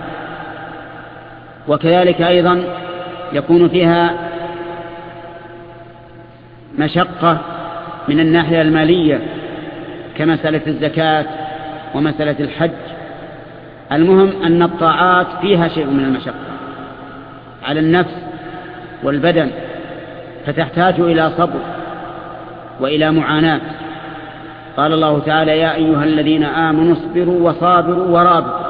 وكذلك أيضا يكون فيها مشقة من الناحية المالية كمسألة الزكاة ومسألة الحج. المهم أن الطاعات فيها شيء من المشقة على النفس والبدن، فتحتاج إلى صبر وإلى معاناة. قال الله تعالى: يا أيها الذين آمنوا اصبروا وصابروا ورابطوا.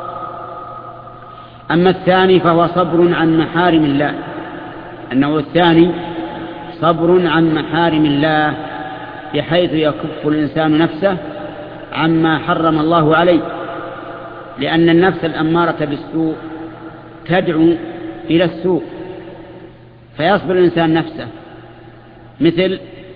أما الثاني فهو صبر عن محارم الله. النوع الثاني صبر عن محارم الله، بحيث يكف الإنسان نفسه عما حرم الله عليه، لأن النفس الأمارة بالسوء تدعو إلى السوء، فيصبر الإنسان نفسه، مثل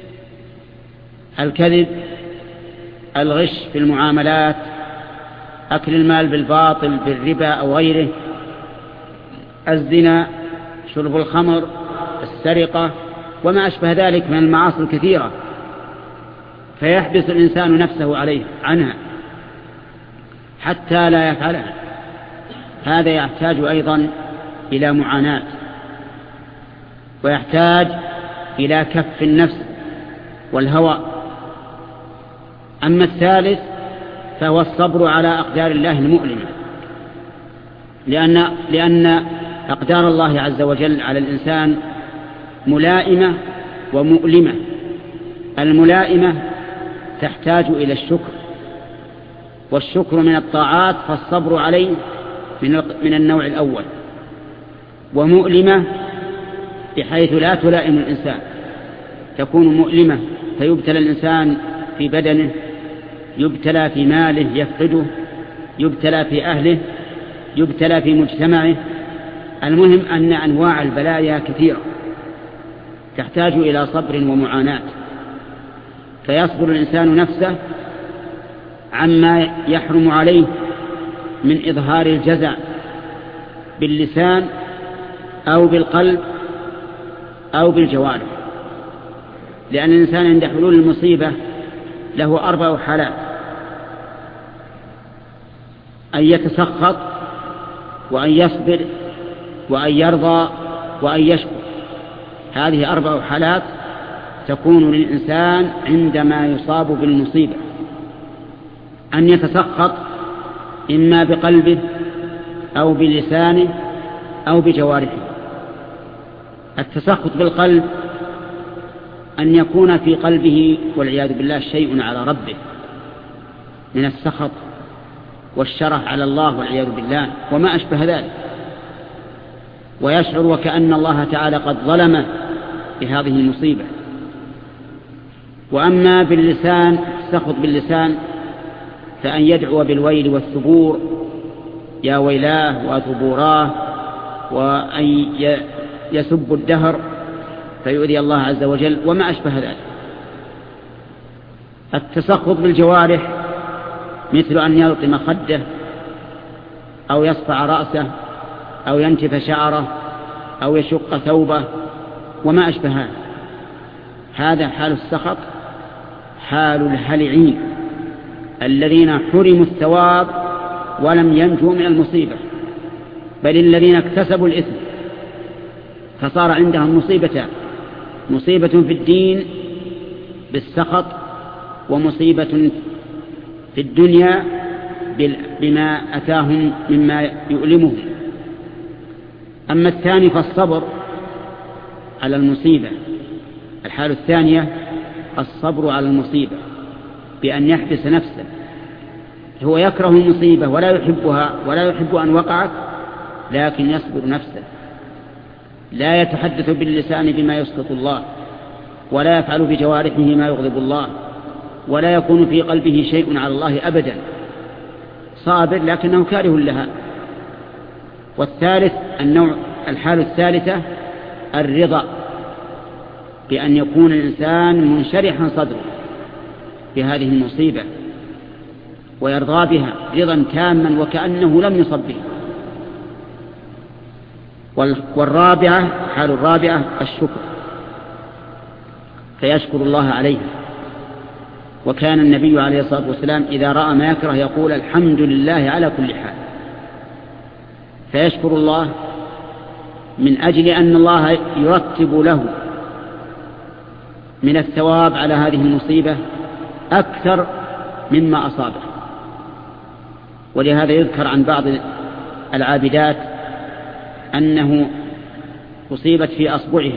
الكذب، الغش في المعاملات، أكل المال بالباطل بالربا أو غيره، الزنا، شرب الخمر، السرقة، وما أشبه ذلك من المعاصي الكثيرة، فيحبس الإنسان نفسه عليه عنها حتى لا يفعلها. هذا يحتاج أيضا إلى معاناة، ويحتاج إلى كف النفس والهوى. أما الثالث فهو الصبر على أقدار الله المؤلمة، لأن, لأن أقدار الله عز وجل على الإنسان ملائمة ومؤلمة. الملائمة تحتاج إلى الشكر، والشكر من الطاعات، فالصبر عليه من النوع الأول. ومؤلمة بحيث لا تلائم الإنسان، تكون مؤلمة، فيبتلى الإنسان في بدنه، يبتلى في ماله يفقده، يبتلى في أهله، يبتلى في مجتمعه. المهم أن أنواع البلايا كثيرة تحتاج إلى صبر ومعاناة، فيصبر الإنسان نفسه عما يحرم عليه من إظهار الجزع باللسان أو بالقلب أو بالجوارح، لأن الإنسان عند حلول المصيبة له أربع حالات: أن يتسخط وأن يصبر وأن يرضى وأن يشكر. هذه أربع حالات تكون للإنسان عندما يصاب بالمصيبة: أن يتسخط إما بقلبه أو بلسانه أو بجوارحه. التسخط بالقلب أن يكون في قلبه والعياذ بالله شيء على ربه من السخط والشره على الله والعياذ بالله وما أشبه ذلك، ويشعر وكأن الله تعالى قد ظلمه بهذه المصيبة. وأما باللسان، السخط باللسان، فأن يدعو بالويل والثبور: يا ويلاه وثبوراه، وأن يسب الدهر فيؤذي الله عز وجل وما أشبه ذلك. التسخط بالجوارح مثل أن يلطم خده أو يصفع رأسه أو ينتف شعره أو يشق ثوبه وما أشبه هذا. هذا حال السخط، حال الهلعين الذين حرموا الثواب ولم ينجوا من المصيبة، بل الذين اكتسبوا الإثم فصار عندهم مصيبتان: مصيبة في الدين بالسخط، ومصيبة في الدنيا بما أتاهم مما يؤلمهم. أما الثاني فالصبر على المصيبة. الحالة الثانية الصبر على المصيبة بأن يحبس نفسه. هو يكره المصيبة ولا يحبها ولا يحب أن وقعت، لكن يصبر نفسه، لا يتحدث باللسان بما يسخط الله، ولا يفعل بجوارحه ما يغضب الله، ولا يكون في قلبه شيء على الله أبدا، صابر لكنه كاره لها. والثالث النوع الحالة الثالثة الرضا، بأن يكون الإنسان منشرحا صدره بهذه المصيبة ويرضى بها رضا تاما وكأنه لم يصب به. والرابعة حال الرابعة الشكر، فيشكر الله عليه. وكان النبي عليه الصلاة والسلام إذا رأى ما يكره يقول: الحمد لله على كل حال. فيشكر الله من أجل أن الله يرتب له من الثواب على هذه المصيبة أكثر مما أصابه. ولهذا يذكر عن بعض العابدات أنه أصيبت في أصبعها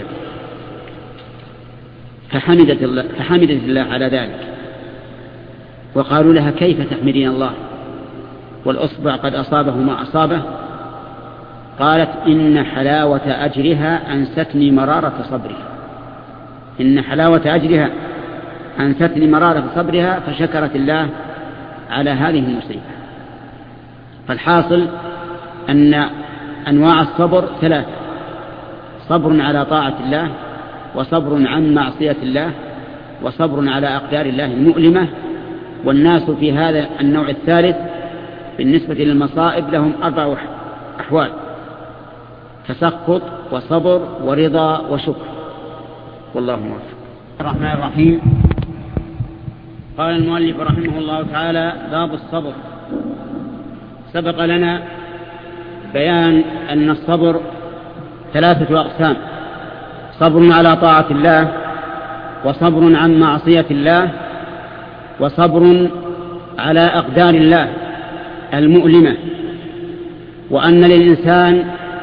فحمدت الله, فحمدت الله على ذلك، وقالوا لها: كيف تحمدين الله والأصبع قد أصابه ما أصابه؟ قالت: إن حلاوة أجرها أنستني مرارة صبرها. إن حلاوة أجرها أنستني مرارة صبرها، فشكرت الله على هذه المصيبة. فالحاصل أن أنواع الصبر ثلاثة: صبر على طاعة الله، وصبر عن معصية الله، وصبر على أقدار الله المؤلمة. والناس في هذا النوع الثالث بالنسبة للمصائب لهم أربع أحوال: تسخط وصبر ورضا وشكر. والله موفق. الرحمن الرحيم. قال المؤلف رحمه الله تعالى: باب الصبر. سبق لنا بيان أن الصبر ثلاثة أقسام: صبر على طاعة الله، وصبر عن معصية الله، وصبر على أقدار الله المؤلمة. وأن للإنسان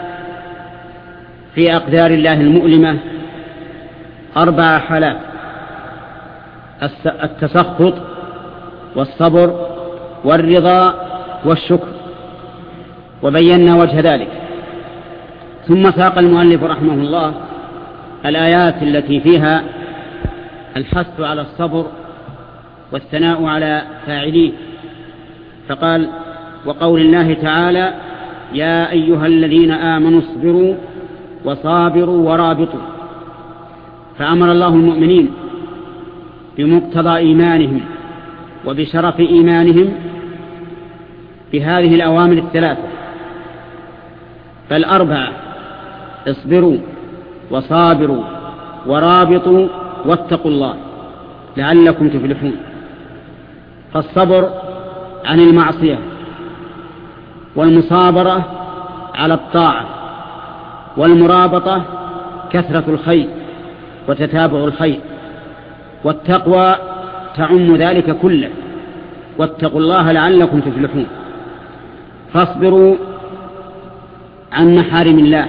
في أقدار الله المؤلمة أربع حالات: التسخط والصبر والرضا والشكر، وبينا وجه ذلك. ثم ساق المؤلف رحمه الله الآيات التي فيها الحث على الصبر والثناء على فاعليه، فقال: وقول الله تعالى: يا أيها الذين آمنوا اصبروا وصابروا ورابطوا. فأمر الله المؤمنين بمقتضى إيمانهم وبشرف إيمانهم بهذه الأوامر الثلاثة، فالأربعة: اصبروا وصابروا ورابطوا واتقوا الله لعلكم تفلحون. فالصبر عن المعصية والمصابرة على الطاعة، والمرابطة كثرة الخير وتتابع الخير، والتقوى تعم ذلك كله، واتقوا الله لعلكم تفلحون. فاصبروا عن محارم الله،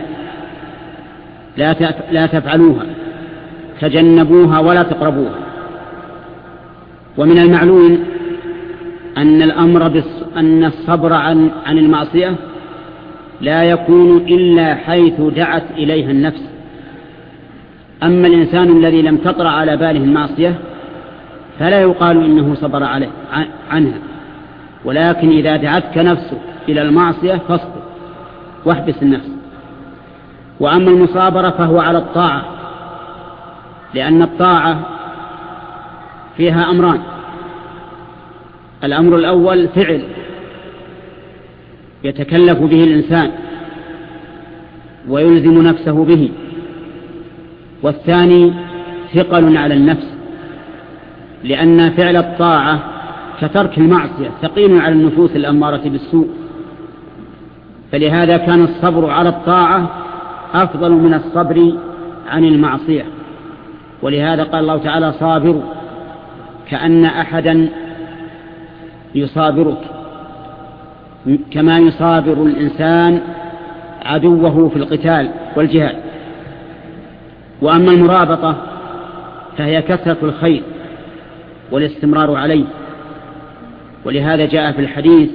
لا تفعلوها، تجنبوها ولا تقربوها. ومن المعلوم أن الأمر بس أن الصبر عن عن المعصية لا يكون إلا حيث دعت إليها النفس. أما الإنسان الذي لم تطرأ على باله المعصية فلا يقال إنه صبر عليه عنها، ولكن إذا دعتك نفسك إلى المعصية فاصبر واحبس النفس. وأما المصابرة فهو على الطاعة، لأن الطاعة فيها أمران: الأمر الأول فعل يتكلف به الإنسان ويلزم نفسه به، والثاني ثقل على النفس، لأن فعل الطاعة كترك المعصية ثقيل على النفوس الأمارة بالسوء، فلهذا كان الصبر على الطاعة أفضل من الصبر عن المعصية. ولهذا قال الله تعالى: صابروا، كأن أحدا يصابرك كما يصابر الإنسان عدوه في القتال والجهاد. وأما المرابطة فهي كثرة الخير والاستمرار عليه، ولهذا جاء في الحديث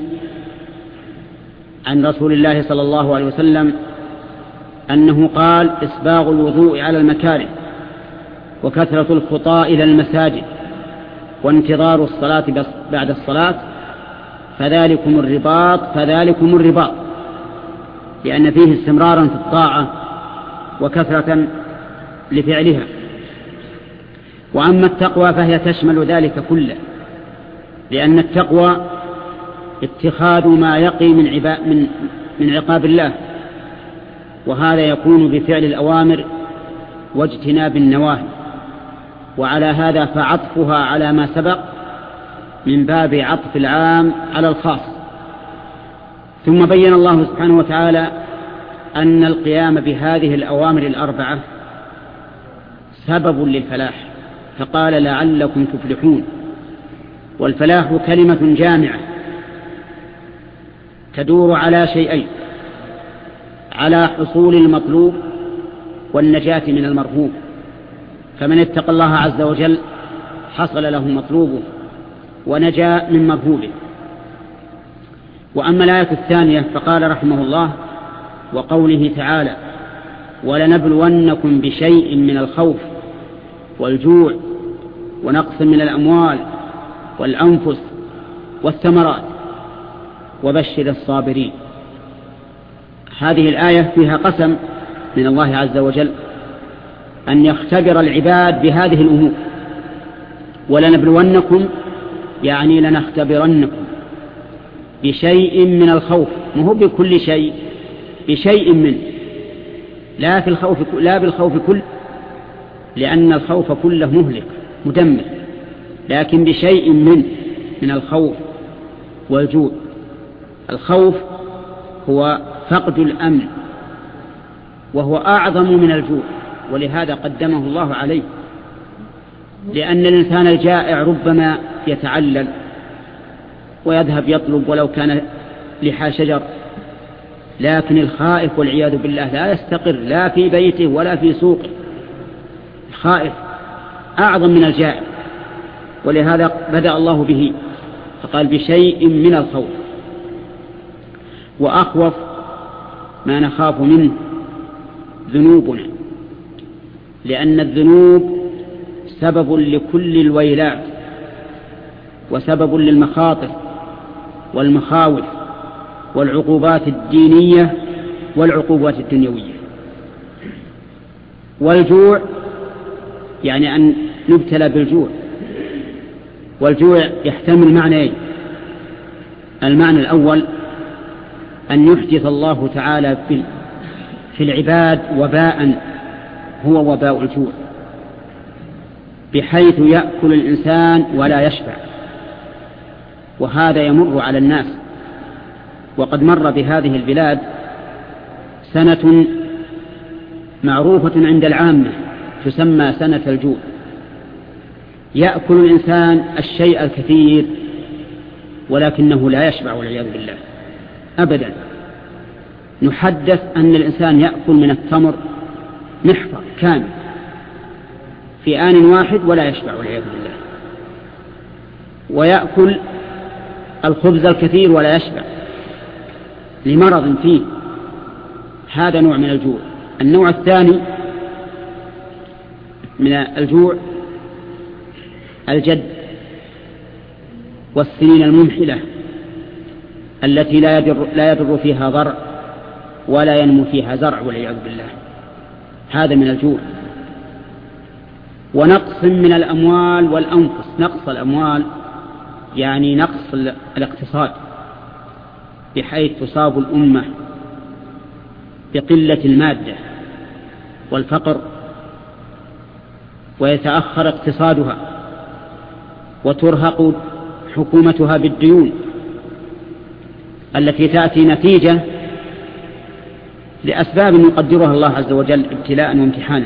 عن رسول الله صلى الله عليه وسلم أنه قال: إسباغ الوضوء على المكاره، وكثرة الخطى إلى المساجد، وانتظار الصلاة بعد الصلاة، فذلكم الرباط فذلكم الرباط، لأن فيه استمرارا في الطاعة وكثرة لفعلها. وأما التقوى فهي تشمل ذلك كله، لأن التقوى اتخاذ ما يقي من, عبا من, من عقاب الله، وهذا يكون بفعل الأوامر واجتناب النواهي. وعلى هذا فعطفها على ما سبق من باب عطف العام على الخاص. ثم بين الله سبحانه وتعالى أن القيام بهذه الأوامر الأربعة سبب للفلاح، فقال: لعلكم تفلحون. والفلاح كلمة جامعة تدور على شيئين: على حصول المطلوب والنجاة من المرهوب. فمن اتقى الله عز وجل حصل له مطلوبه ونجا من مرهوبه. وأما الآية الثانية فقال رحمه الله: وقوله تعالى: ولنبلونكم بشيء من الخوف والجوع ونقص من الأموال والأنفس والثمرات وبشر الصابرين. هذه الآية فيها قسم من الله عز وجل أن يختبر العباد بهذه الأمور. ولنبلونكم يعني لنختبرنكم بشيء من الخوف، ما هو بكل شيء، بشيء منه، لا في الخوف لا بالخوف كل، لأن الخوف كله مهلك مدمر، لكن بشيء منه من الخوف والجوع. الخوف هو فقد الأمن، وهو أعظم من الجوع، ولهذا قدمه الله عليه، لأن الإنسان الجائع ربما يتعلل ويذهب يطلب ولو كان لحى شجر، لكن الخائف والعياذ بالله لا يستقر لا في بيته ولا في سوقه. الخائف أعظم من الجائع، ولهذا بدأ الله به فقال: بشيء من الخوف. وأخوف ما نخاف منه ذنوبنا، لأن الذنوب سبب لكل الويلات وسبب للمخاطر والمخاوف والعقوبات الدينية والعقوبات الدنيوية. والجوع يعني أن نبتلى بالجوع، والجوع يحتمل معنيين: المعنى الأول أن يحدث الله تعالى في العباد وباء هو وباء الجوع، بحيث يأكل الإنسان ولا يشبع، وهذا يمر على الناس. وقد مر بهذه البلاد سنة معروفة عند العامة تسمى سنة الجوع، يأكل الإنسان الشيء الكثير ولكنه لا يشبع والعياذ بالله أبدا. نحدث أن الإنسان يأكل من التمر محفر كامل في آن واحد ولا يشبع والعياذ بالله، ويأكل الخبز الكثير ولا يشبع لمرض فيه. هذا نوع من الجوع. النوع الثاني من الجوع الجد والسنين الممحلة التي لا يدر, لا يدر فيها ضرع ولا ينمو فيها زرع والعياذ بالله، هذا من الجوع. ونقص من الأموال والأنفس. نقص الأموال يعني نقص الاقتصاد، بحيث تصاب الأمة بقلة المادة والفقر ويتأخر اقتصادها وترهق حكومتها بالديون التي تأتي نتيجة لأسباب يقدرها الله عز وجل ابتلاء وامتحانا.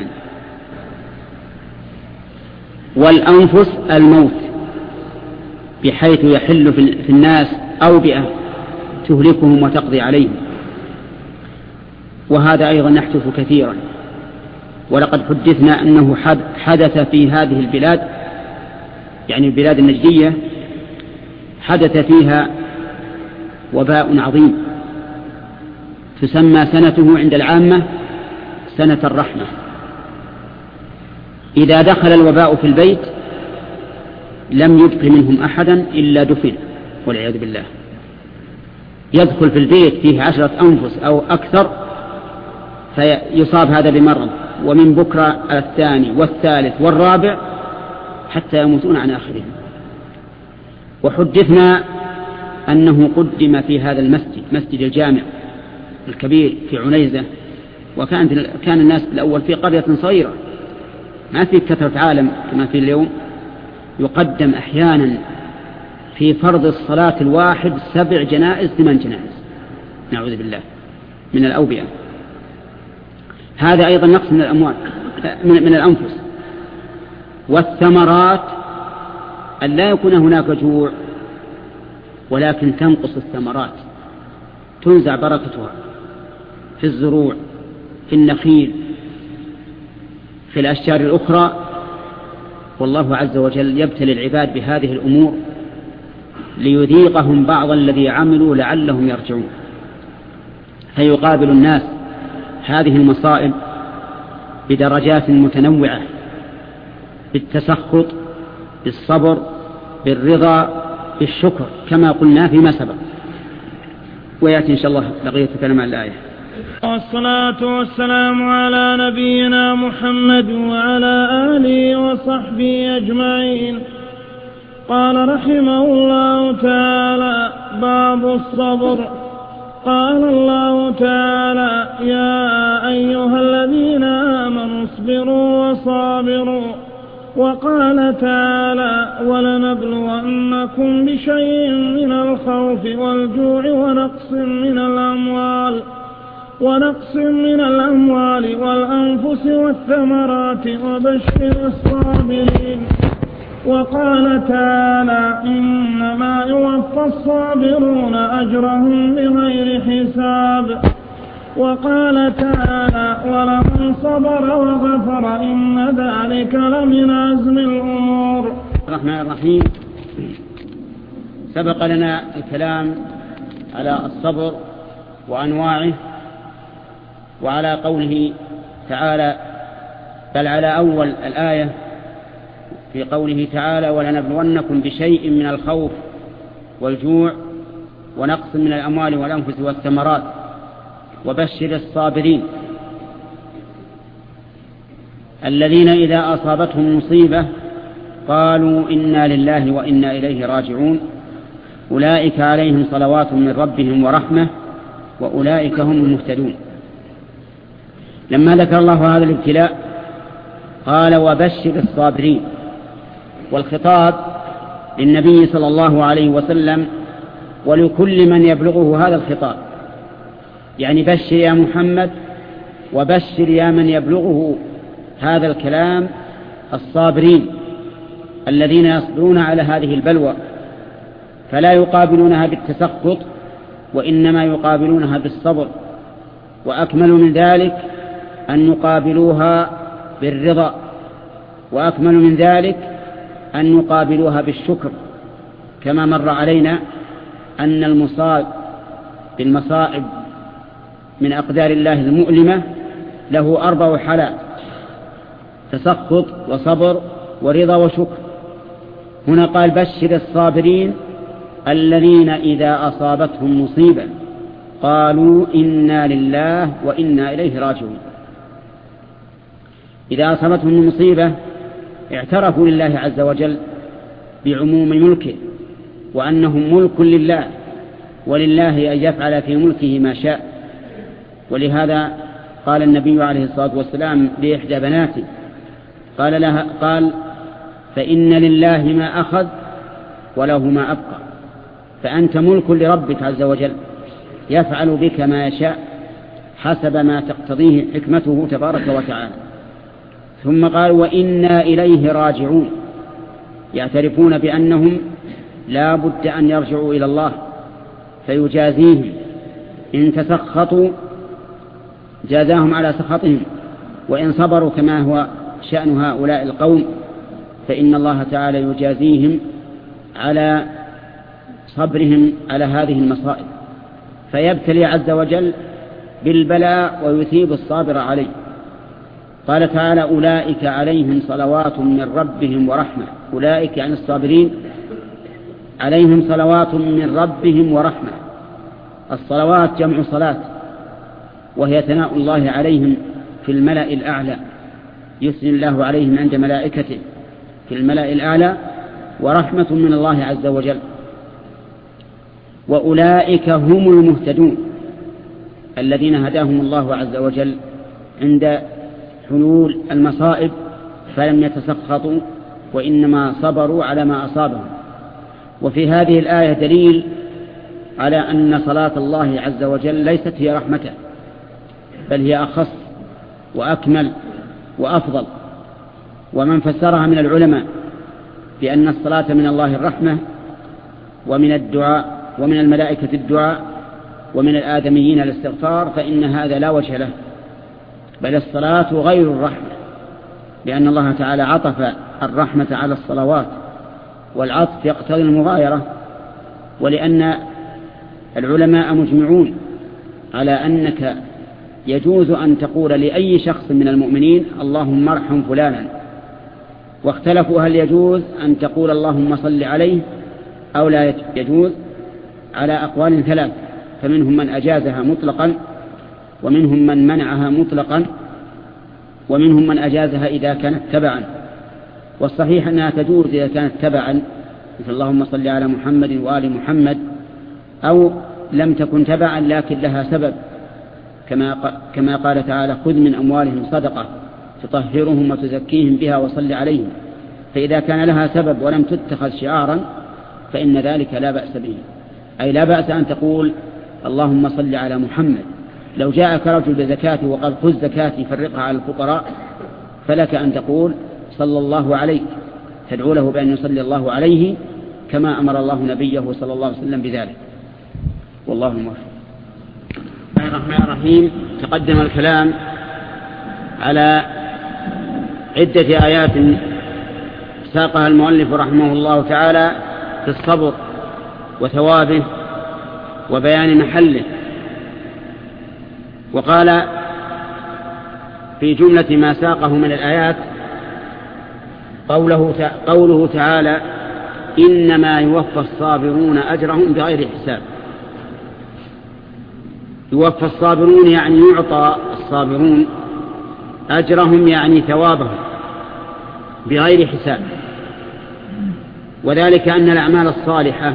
والأنفس الموت، بحيث يحل في الناس أوبئة تهلكهم وتقضي عليهم، وهذا أيضا يحدث كثيرا. ولقد حدثنا أنه حدث في هذه البلاد، يعني البلاد النجدية، حدث فيها وباء عظيم تسمى سنته عند العامة سنة الرحمة. إذا دخل الوباء في البيت لم يبق منهم أحدا إلا دفن والعياذ بالله. يدخل في البيت فيه عشرة أنفس أو أكثر فيصاب هذا بمرض، ومن بكرة الثاني والثالث والرابع حتى يموتون عن آخرهم. وحدثنا أنه قدم في هذا المسجد، مسجد الجامع الكبير في عنيزة، وكان كان الناس الأول في قرية صغيرة ما في كثرة عالم كما في اليوم، يقدم أحيانا في فرض الصلاة الواحد سبع جنائز ثمان جنائز، نعوذ بالله من الأوبئة. هذا أيضا نقص من الأموال من الأنفس. والثمرات أن لا يكون هناك جوع ولكن تنقص الثمرات، تنزع بركتها في الزروع، في النخيل، في الأشجار الأخرى. والله عز وجل يبتلي العباد بهذه الأمور ليذيقهم بعض الذي عملوا لعلهم يرجعون. فيقابل الناس هذه المصائب بدرجات متنوعة، بالتسخط، بالصبر، بالرضا، بالشكر، كما قلنا فيما سبق. ويأتي إن شاء الله بقية كلام الآية. والصلاة والسلام على نبينا محمد وعلى آله وصحبه أجمعين. قال رحمه الله تعالى: باب الصبر. قال الله تعالى: يا أيها الذين آمنوا اصبروا وصابروا. وقال تعالى: ولنبلونكم بشيء من الخوف والجوع ونقص من الأموال ونقص من الأموال والأنفس والثمرات وبشر الصابرين. وقال تعالى: إنما يوفى الصابرون أجرهم بغير حساب. وقال تعالى: ولمن صبر وغفر إن ذلك لمن عزم الأمور. الرحمن الرحيم. سبق لنا الكلام على الصبر وأنواعه، وعلى قوله تعالى، بل على أول الآية في قوله تعالى: ولنبلونكم بشيء من الخوف والجوع ونقص من الأموال والأنفس والثمرات وبشر الصابرين الذين إذا أصابتهم مصيبة قالوا إنا لله وإنا إليه راجعون أولئك عليهم صلوات من ربهم ورحمة وأولئك هم المهتدون. لما ذكر الله هذا الابتلاء قال: وبشر الصابرين، والخطاب للنبي صلى الله عليه وسلم ولكل من يبلغه هذا الخطاب، يعني بشر يا محمد وبشر يا من يبلغه هذا الكلام الصابرين الذين يصبرون على هذه البلوى، فلا يقابلونها بالتسخط وإنما يقابلونها بالصبر، وأكمل من ذلك أن يقابلوها بالرضا، وأكمل من ذلك أن يقابلوها بالشكر، كما مر علينا أن المصاب بالمصائب من أقدار الله المؤلمة له أربع حالات: تسخط وصبر ورضا وشكر. هنا قال بشر الصابرين الذين إذا أصابتهم مصيبة قالوا إنا لله وإنا إليه راجعون. إذا أصابتهم مصيبة اعترفوا لله عز وجل بعموم ملكه وأنهم ملك لله، ولله أن يفعل في ملكه ما شاء. ولهذا قال النبي عليه الصلاة والسلام لإحدى بناته قال لها قال فإن لله ما أخذ وله ما أبقى، فأنت ملك لربك عز وجل يفعل بك ما يشاء حسب ما تقتضيه حكمته تبارك وتعالى. ثم قال وإنا إليه راجعون، يعترفون بأنهم لا بد أن يرجعوا إلى الله فيجازيهم، إن تسخطوا جازاهم على سخطهم، وإن صبروا كما هو شأن هؤلاء القوم فإن الله تعالى يجازيهم على صبرهم على هذه المصائب، فيبتلي عز وجل بالبلاء ويثيب الصابر عليه. قال تعالى أولئك عليهم صلوات من ربهم ورحمة، أولئك عن الصابرين عليهم صلوات من ربهم ورحمة. الصلوات جمع صلاة، وهي ثناء الله عليهم في الملأ الأعلى، يثني الله عليهم عند ملائكته في الملأ الأعلى، ورحمة من الله عز وجل. وأولئك هم المهتدون الذين هداهم الله عز وجل عند حلول المصائب فلم يتسخطوا وإنما صبروا على ما أصابهم. وفي هذه الآية دليل على أن صلاة الله عز وجل ليست هي رحمته، بل هي أخص وأكمل وأفضل. ومن فسرها من العلماء بأن الصلاة من الله الرحمة، ومن الدعاء ومن الملائكة الدعاء، ومن الآدميين الاستغفار، فإن هذا لا وجه له، بل الصلاة غير الرحمة، لأن الله تعالى عطف الرحمة على الصلوات، والعطف يقتضي المغايرة، ولأن العلماء مجمعون على أنك يجوز أن تقول لأي شخص من المؤمنين اللهم ارحم فلانا، واختلفوا هل يجوز أن تقول اللهم صل عليه أو لا يجوز على أقوال ثلاث، فمنهم من أجازها مطلقا، ومنهم من منعها مطلقا، ومنهم من أجازها إذا كانت تبعا. والصحيح أنها تجوز إذا كانت تبعا، مثل اللهم صل على محمد وآل محمد، أو لم تكن تبعا لكن لها سبب، كما كما قال تعالى خذ من أموالهم صدقة تطهرهم وتزكيهم بها وصل عليهم. فإذا كان لها سبب ولم تتخذ شعارا فإن ذلك لا بأس به، أي لا بأس أن تقول اللهم صل على محمد. لو جاءك رجل بزكاته وقال خذ زكاتي فرقها على الفقراء، فلك أن تقول صلى الله عليك، تدعو له بأن يصلي الله عليه كما أمر الله نبيه صلى الله عليه وسلم بذلك. والله موفق. بسم الله الرحمن الرحيم. تقدم الكلام على عدة آيات ساقها المؤلف رحمه الله تعالى في الصبر وثوابه وبيان محله. وقال في جملة ما ساقه من الآيات قوله, قوله تعالى إنما يوفى الصابرون أجرهم بغير حساب. يوفى الصابرون يعني يعطى الصابرون أجرهم، يعني ثوابهم بغير حساب، وذلك أن الأعمال الصالحة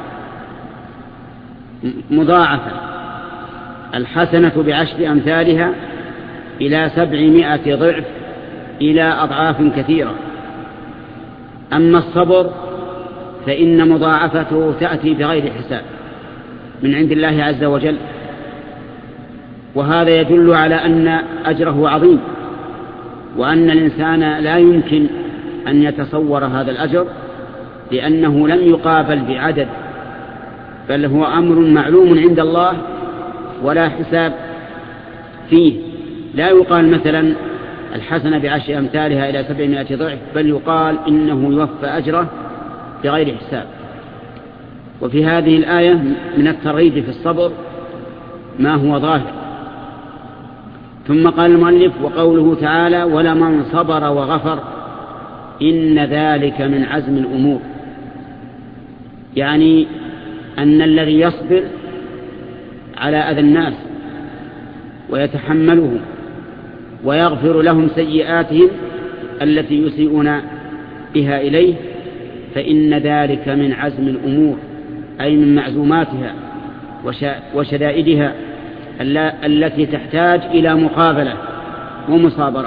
مضاعفة، الحسنة بعشر أمثالها إلى سبعمائة ضعف إلى أضعاف كثيرة. أما الصبر فإن مضاعفته تأتي بغير حساب من عند الله عز وجل، وهذا يدل على أن أجره عظيم، وأن الإنسان لا يمكن أن يتصور هذا الأجر، لأنه لم يقابل بعدد، بل هو أمر معلوم عند الله ولا حساب فيه. لا يقال مثلا الحسنة بعشر أمثالها إلى سبعمائة ضعف، بل يقال إنه يوفى أجره بغير حساب. وفي هذه الآية من الترغيب في الصبر ما هو ظاهر. ثم قال المؤلف: وقوله تعالى: ولمن صبر وغفر إن ذلك من عزم الأمور، يعني أن الذي يصبر على أذى الناس ويتحمله ويغفر لهم سيئاتهم التي يسيئون بها إليه، فإن ذلك من عزم الأمور، أي من معزوماتها وشدائدها التي تحتاج إلى مقابلة ومصابرة،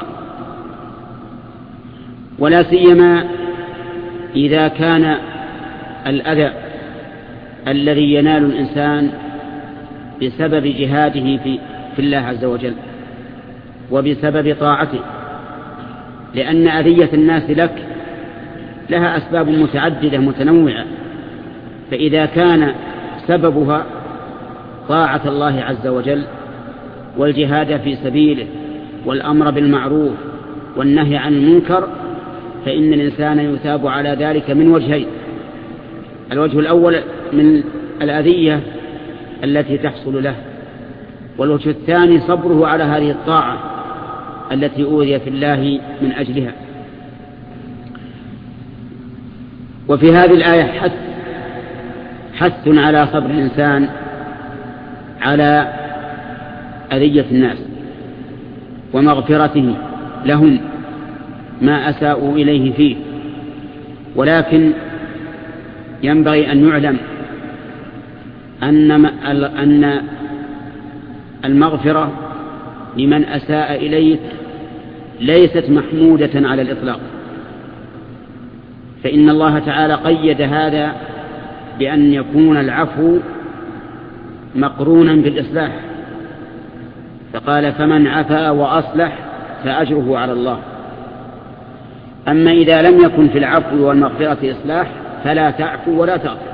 ولا سيما إذا كان الأذى الذي ينال الإنسان بسبب جهاده في, في الله عز وجل وبسبب طاعته، لأن أذية الناس لك لها أسباب متعددة متنوعة، فإذا كان سببها طاعة الله عز وجل والجهاد في سبيله والأمر بالمعروف والنهي عن المنكر، فإن الإنسان يثاب على ذلك من وجهين: الوجه الأول من الأذية التي تحصل له، والوجه الثاني صبره على هذه الطاعة التي أوذي في الله من أجلها. وفي هذه الآية حث حث على صبر الإنسان على أذية الناس ومغفرته لهم ما أساءوا إليه فيه، ولكن ينبغي أن يعلم أن أن المغفرة لمن أساء إليك ليست محمودة على الإطلاق، فإن الله تعالى قيد هذا بأن يكون العفو مقرونا بالإصلاح، فقال: فمن عفا وأصلح فأجره على الله. أما إذا لم يكن في العفو والمغفرة إصلاح فلا تعفو ولا تغفر.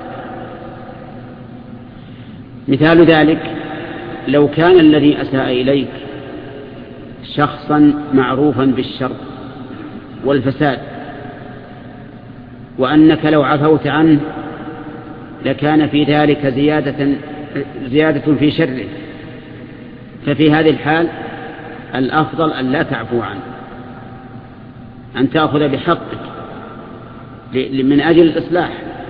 مثال ذلك: لو كان الذي أساء إليك شخصا معروفا بالشر والفساد، وأنك لو عفوت عنه لكان في ذلك زيادة, زيادة في شره، ففي هذه الحال الأفضل أن لا تعفو عنه، أن تأخذ بحقك من أجل الإصلاح.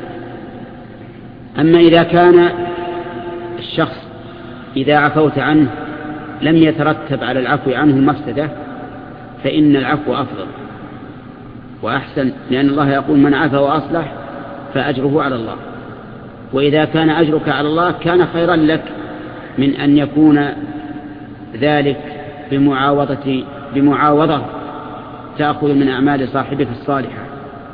أما إذا كان الشخص إذا عفوت عنه لم يترتب على العفو عنه مفسدة، فإن العفو أفضل وأحسن، لأن الله يقول: من عفا وأصلح فأجره على الله. وإذا كان أجرك على الله كان خيرا لك من أن يكون ذلك بمعاوضة, بمعاوضة تأخذ من أعمال صاحبك الصالحة.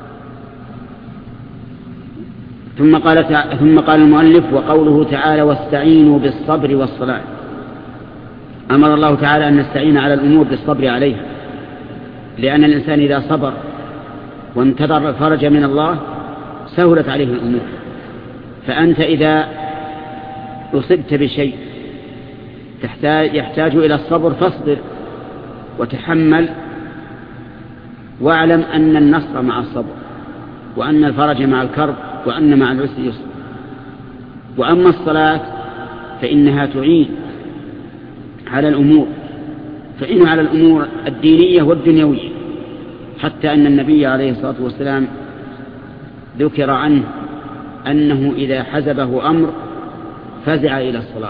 ثم قال, ثم قال المؤلف: وقوله تعالى: واستعينوا بالصبر والصلاة. أمر الله تعالى أن نستعين على الأمور بالصبر عليها، لأن الإنسان إذا صبر وانتظر الفرج من الله سهلت عليه الأمور. فأنت إذا أصبت بشيء تحتاج يحتاج إلى الصبر فاصبر وتحمل، واعلم أن النصر مع الصبر، وأن الفرج مع الكرب، وأن مع العسر يسر. وأما الصلاة فإنها تعين على الأمور تعين على الأمور الدينية والدنيوية، حتى أن النبي عليه الصلاة والسلام ذكر عنه أنه إذا حزبه أمر فزع إلى الصلاة.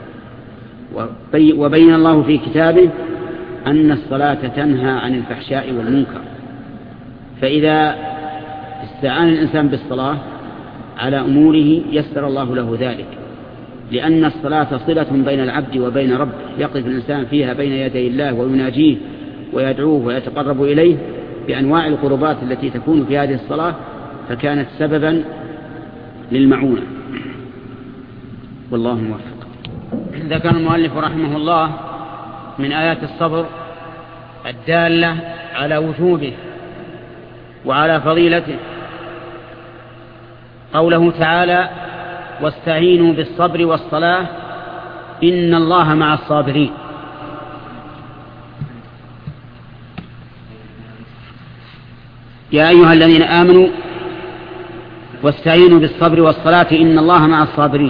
وبين الله في كتابه أن الصلاة تنهى عن الفحشاء والمنكر، فإذا استعان الإنسان بالصلاة على أموره يسر الله له ذلك، لأن الصلاة صلة بين العبد وبين ربه، يقف الإنسان فيها بين يدي الله ويناجيه ويدعوه ويتقرب إليه بأنواع القربات التي تكون في هذه الصلاة، فكانت سببا للمعونة. والله موفق. ذكر المؤلف رحمه الله من آيات الصبر الدالة على وجوبه وعلى فضيلته قوله تعالى: واستعينوا بالصبر والصلاة إن الله مع الصابرين. يا أيها الذين آمنوا واستعينوا بالصبر والصلاة إن الله مع الصابرين.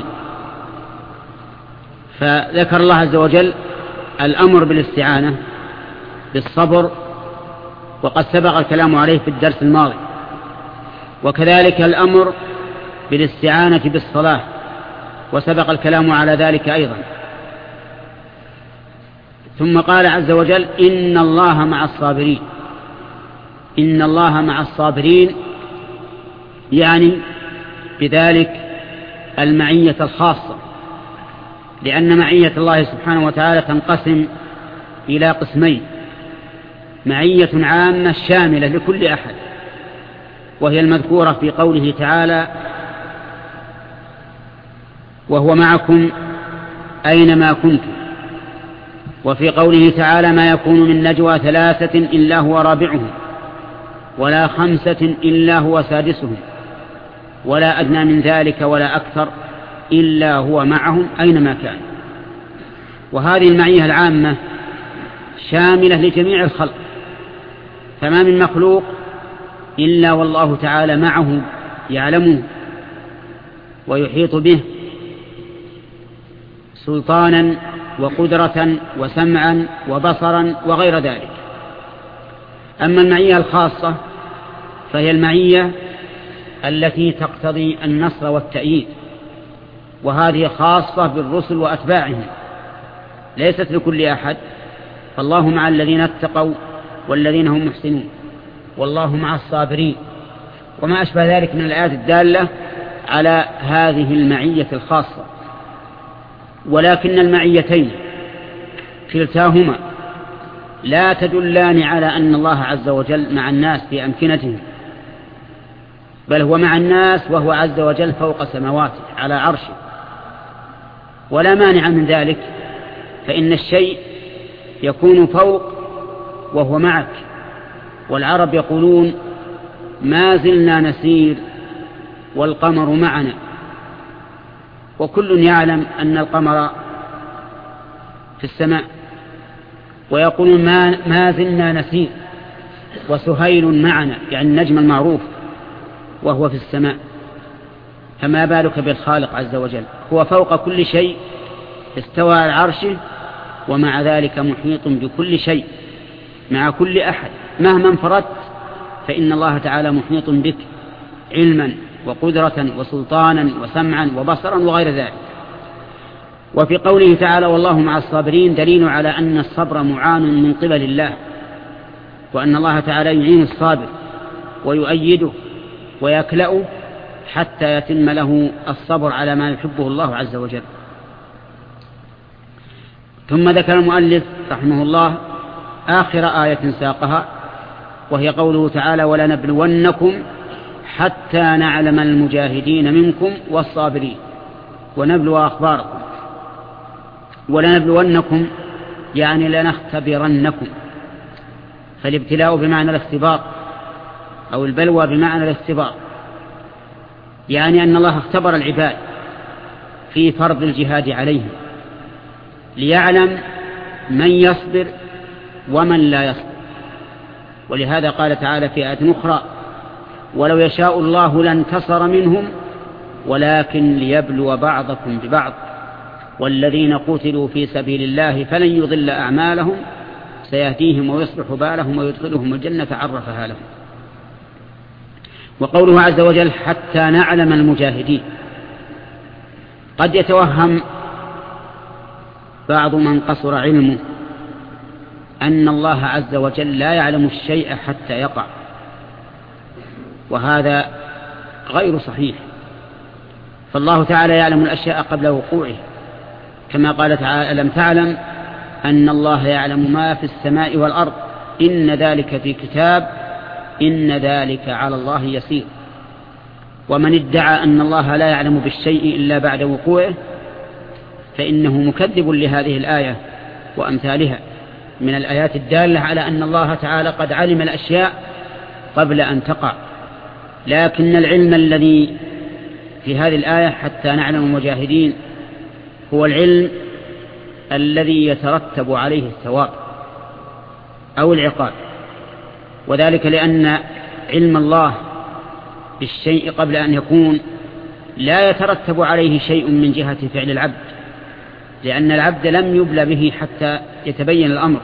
فذكر الله عز وجل الأمر بالاستعانة بالصبر، وقد سبق الكلام عليه في الدرس الماضي، وكذلك الأمر بالاستعانة بالصلاة، وسبق الكلام على ذلك أيضا. ثم قال عز وجل: إن الله مع الصابرين. إن الله مع الصابرين يعني بذلك المعية الخاصة، لأن معية الله سبحانه وتعالى تنقسم إلى قسمين: معية عامة شاملة لكل أحد، وهي المذكورة في قوله تعالى: وهو معكم أينما كنتم، وفي قوله تعالى: ما يكون من نجوى ثلاثة إلا هو رابعهم ولا خمسة إلا هو سادسهم ولا أدنى من ذلك ولا أكثر إلا هو معهم أينما كان. وهذه المعية العامة شاملة لجميع الخلق، فما من مخلوق إلا والله تعالى معه يعلمه ويحيط به سلطانا وقدرة وسمعا وبصرا وغير ذلك. أما المعية الخاصة فهي المعية التي تقتضي النصر والتأييد، وهذه خاصة بالرسل وأتباعهم، ليست لكل أحد. فالله مع الذين اتقوا والذين هم محسنون، والله مع الصابرين، وما أشبه ذلك من الآيات الدالة على هذه المعية الخاصة. ولكن المعيتين كلتاهما لا تدلان على أن الله عز وجل مع الناس في أمكنتهم، بل هو مع الناس وهو عز وجل فوق سماواته على عرشه، ولا مانع من ذلك، فإن الشيء يكون فوق وهو معك. والعرب يقولون: ما زلنا نسير والقمر معنا. وكل يعلم أن القمر في السماء، ويقولون: ما, ما زلنا نسير وسهيل معنا، يعني النجم المعروف وهو في السماء. فما بالك بالخالق عز وجل؟ هو فوق كل شيء، استوى على عرشه، ومع ذلك محيط بكل شيء مع كل أحد. مهما انفردت فإن الله تعالى محيط بك علما وقدرة وسلطانا وسمعا وبصرا وغير ذلك. وفي قوله تعالى: والله مع الصابرين، دليل على أن الصبر معان من قبل الله، وأن الله تعالى يعين الصابر ويؤيده ويكلأه حتى يتم له الصبر على ما يحبه الله عز وجل. ثم ذكر المؤلف رحمه الله آخر آية ساقها، وهي قوله تعالى: ولنبلونكم حتى نعلم المجاهدين منكم والصابرين ونبلو أخباركم. ولنبلونكم يعني لنختبرنكم، فالابتلاء بمعنى الاختبار، أو البلوى بمعنى الاختبار، يعني أن الله اختبر العباد في فرض الجهاد عليهم ليعلم من يصبر ومن لا يصبر. ولهذا قال تعالى في آية أخرى: ولو يشاء الله لانتصر منهم ولكن ليبلو بعضكم ببعض والذين قتلوا في سبيل الله فلن يضل أعمالهم سيهديهم ويصلح بالهم ويدخلهم الجنة عرفها لهم. وقوله عز وجل: حتى نعلم المجاهدين، قد يتوهم بعض من قصر علمه أن الله عز وجل لا يعلم الشيء حتى يقع، وهذا غير صحيح. فالله تعالى يعلم الأشياء قبل وقوعها، كما قال تعالى: ألم تعلم أن الله يعلم ما في السماء والأرض إن ذلك في كتاب إن ذلك على الله يسير. ومن ادعى أن الله لا يعلم بالشيء إلا بعد وقوعه فإنه مكذب لهذه الآية وأمثالها من الآيات الدالة على أن الله تعالى قد علم الأشياء قبل أن تقع. لكن العلم الذي في هذه الآية حتى نعلم المجاهدين هو العلم الذي يترتب عليه الثواب أو العقاب، وذلك لأن علم الله بالشيء قبل أن يكون لا يترتب عليه شيء من جهة فعل العبد، لأن العبد لم يبلى به حتى يتبين الأمر.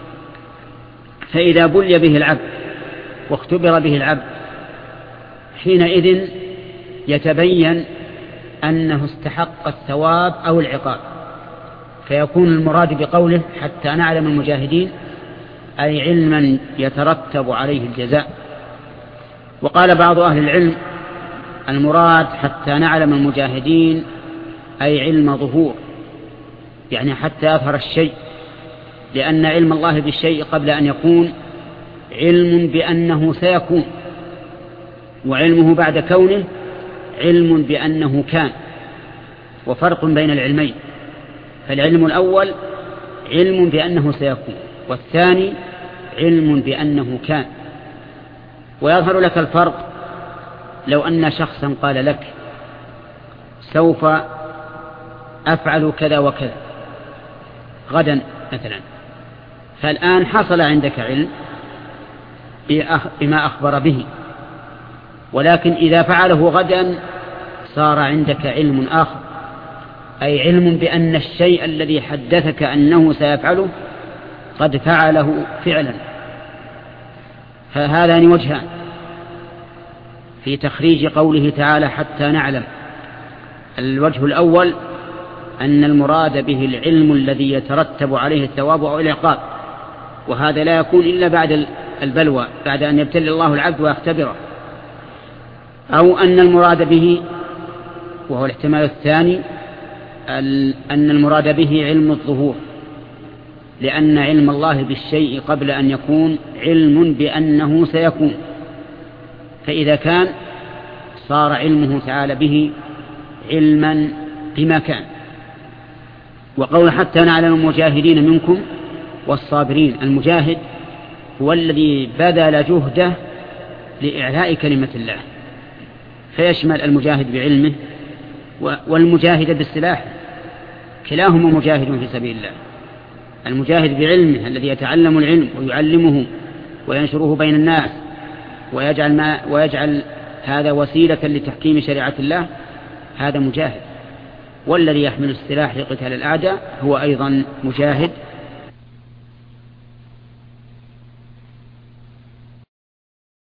فإذا بلي به العبد واختبر به العبد حينئذ يتبين أنه استحق الثواب أو العقاب، فيكون المراد بقوله حتى نعلم المجاهدين أي علما يترتب عليه الجزاء. وقال بعض أهل العلم المراد حتى نعلم المجاهدين أي علم ظهور، يعني حتى يظهر الشيء، لأن علم الله بالشيء قبل أن يكون علم بأنه سيكون، وعلمه بعد كونه علم بأنه كان، وفرق بين العلمين. فالعلم الأول علم بأنه سيكون، والثاني علم بأنه كان. ويظهر لك الفرق لو أن شخصا قال لك سوف أفعل كذا وكذا غدا مثلا، فالآن حصل عندك علم بما أخبر به، ولكن إذا فعله غدا صار عندك علم آخر، أي علم بأن الشيء الذي حدثك أنه سيفعله قد فعله فعلا. فهذان وجهان في تخريج قوله تعالى حتى نعلم. الوجه الأول أن المراد به العلم الذي يترتب عليه الثواب أو العقاب، وهذا لا يكون إلا بعد البلوى، بعد أن يبتلي الله العبد ويختبره. أو أن المراد به، وهو الاحتمال الثاني، أن المراد به علم الظهور، لأن علم الله بالشيء قبل أن يكون علم بأنه سيكون، فإذا كان صار علمه تعالى به علما بما كان. وقول حتى نعلم المجاهدين منكم والصابرين، المجاهد هو الذي بذل جهده لإعلاء كلمة الله، فيشمل المجاهد بعلمه والمجاهد بالسلاح، كلاهما مجاهد في سبيل الله. المجاهد بعلمه الذي يتعلم العلم ويعلمه وينشره بين الناس ويجعل, ما ويجعل هذا وسيلة لتحكيم شريعة الله، هذا مجاهد. والذي يحمل السلاح لقتال الأعداء هو أيضا مجاهد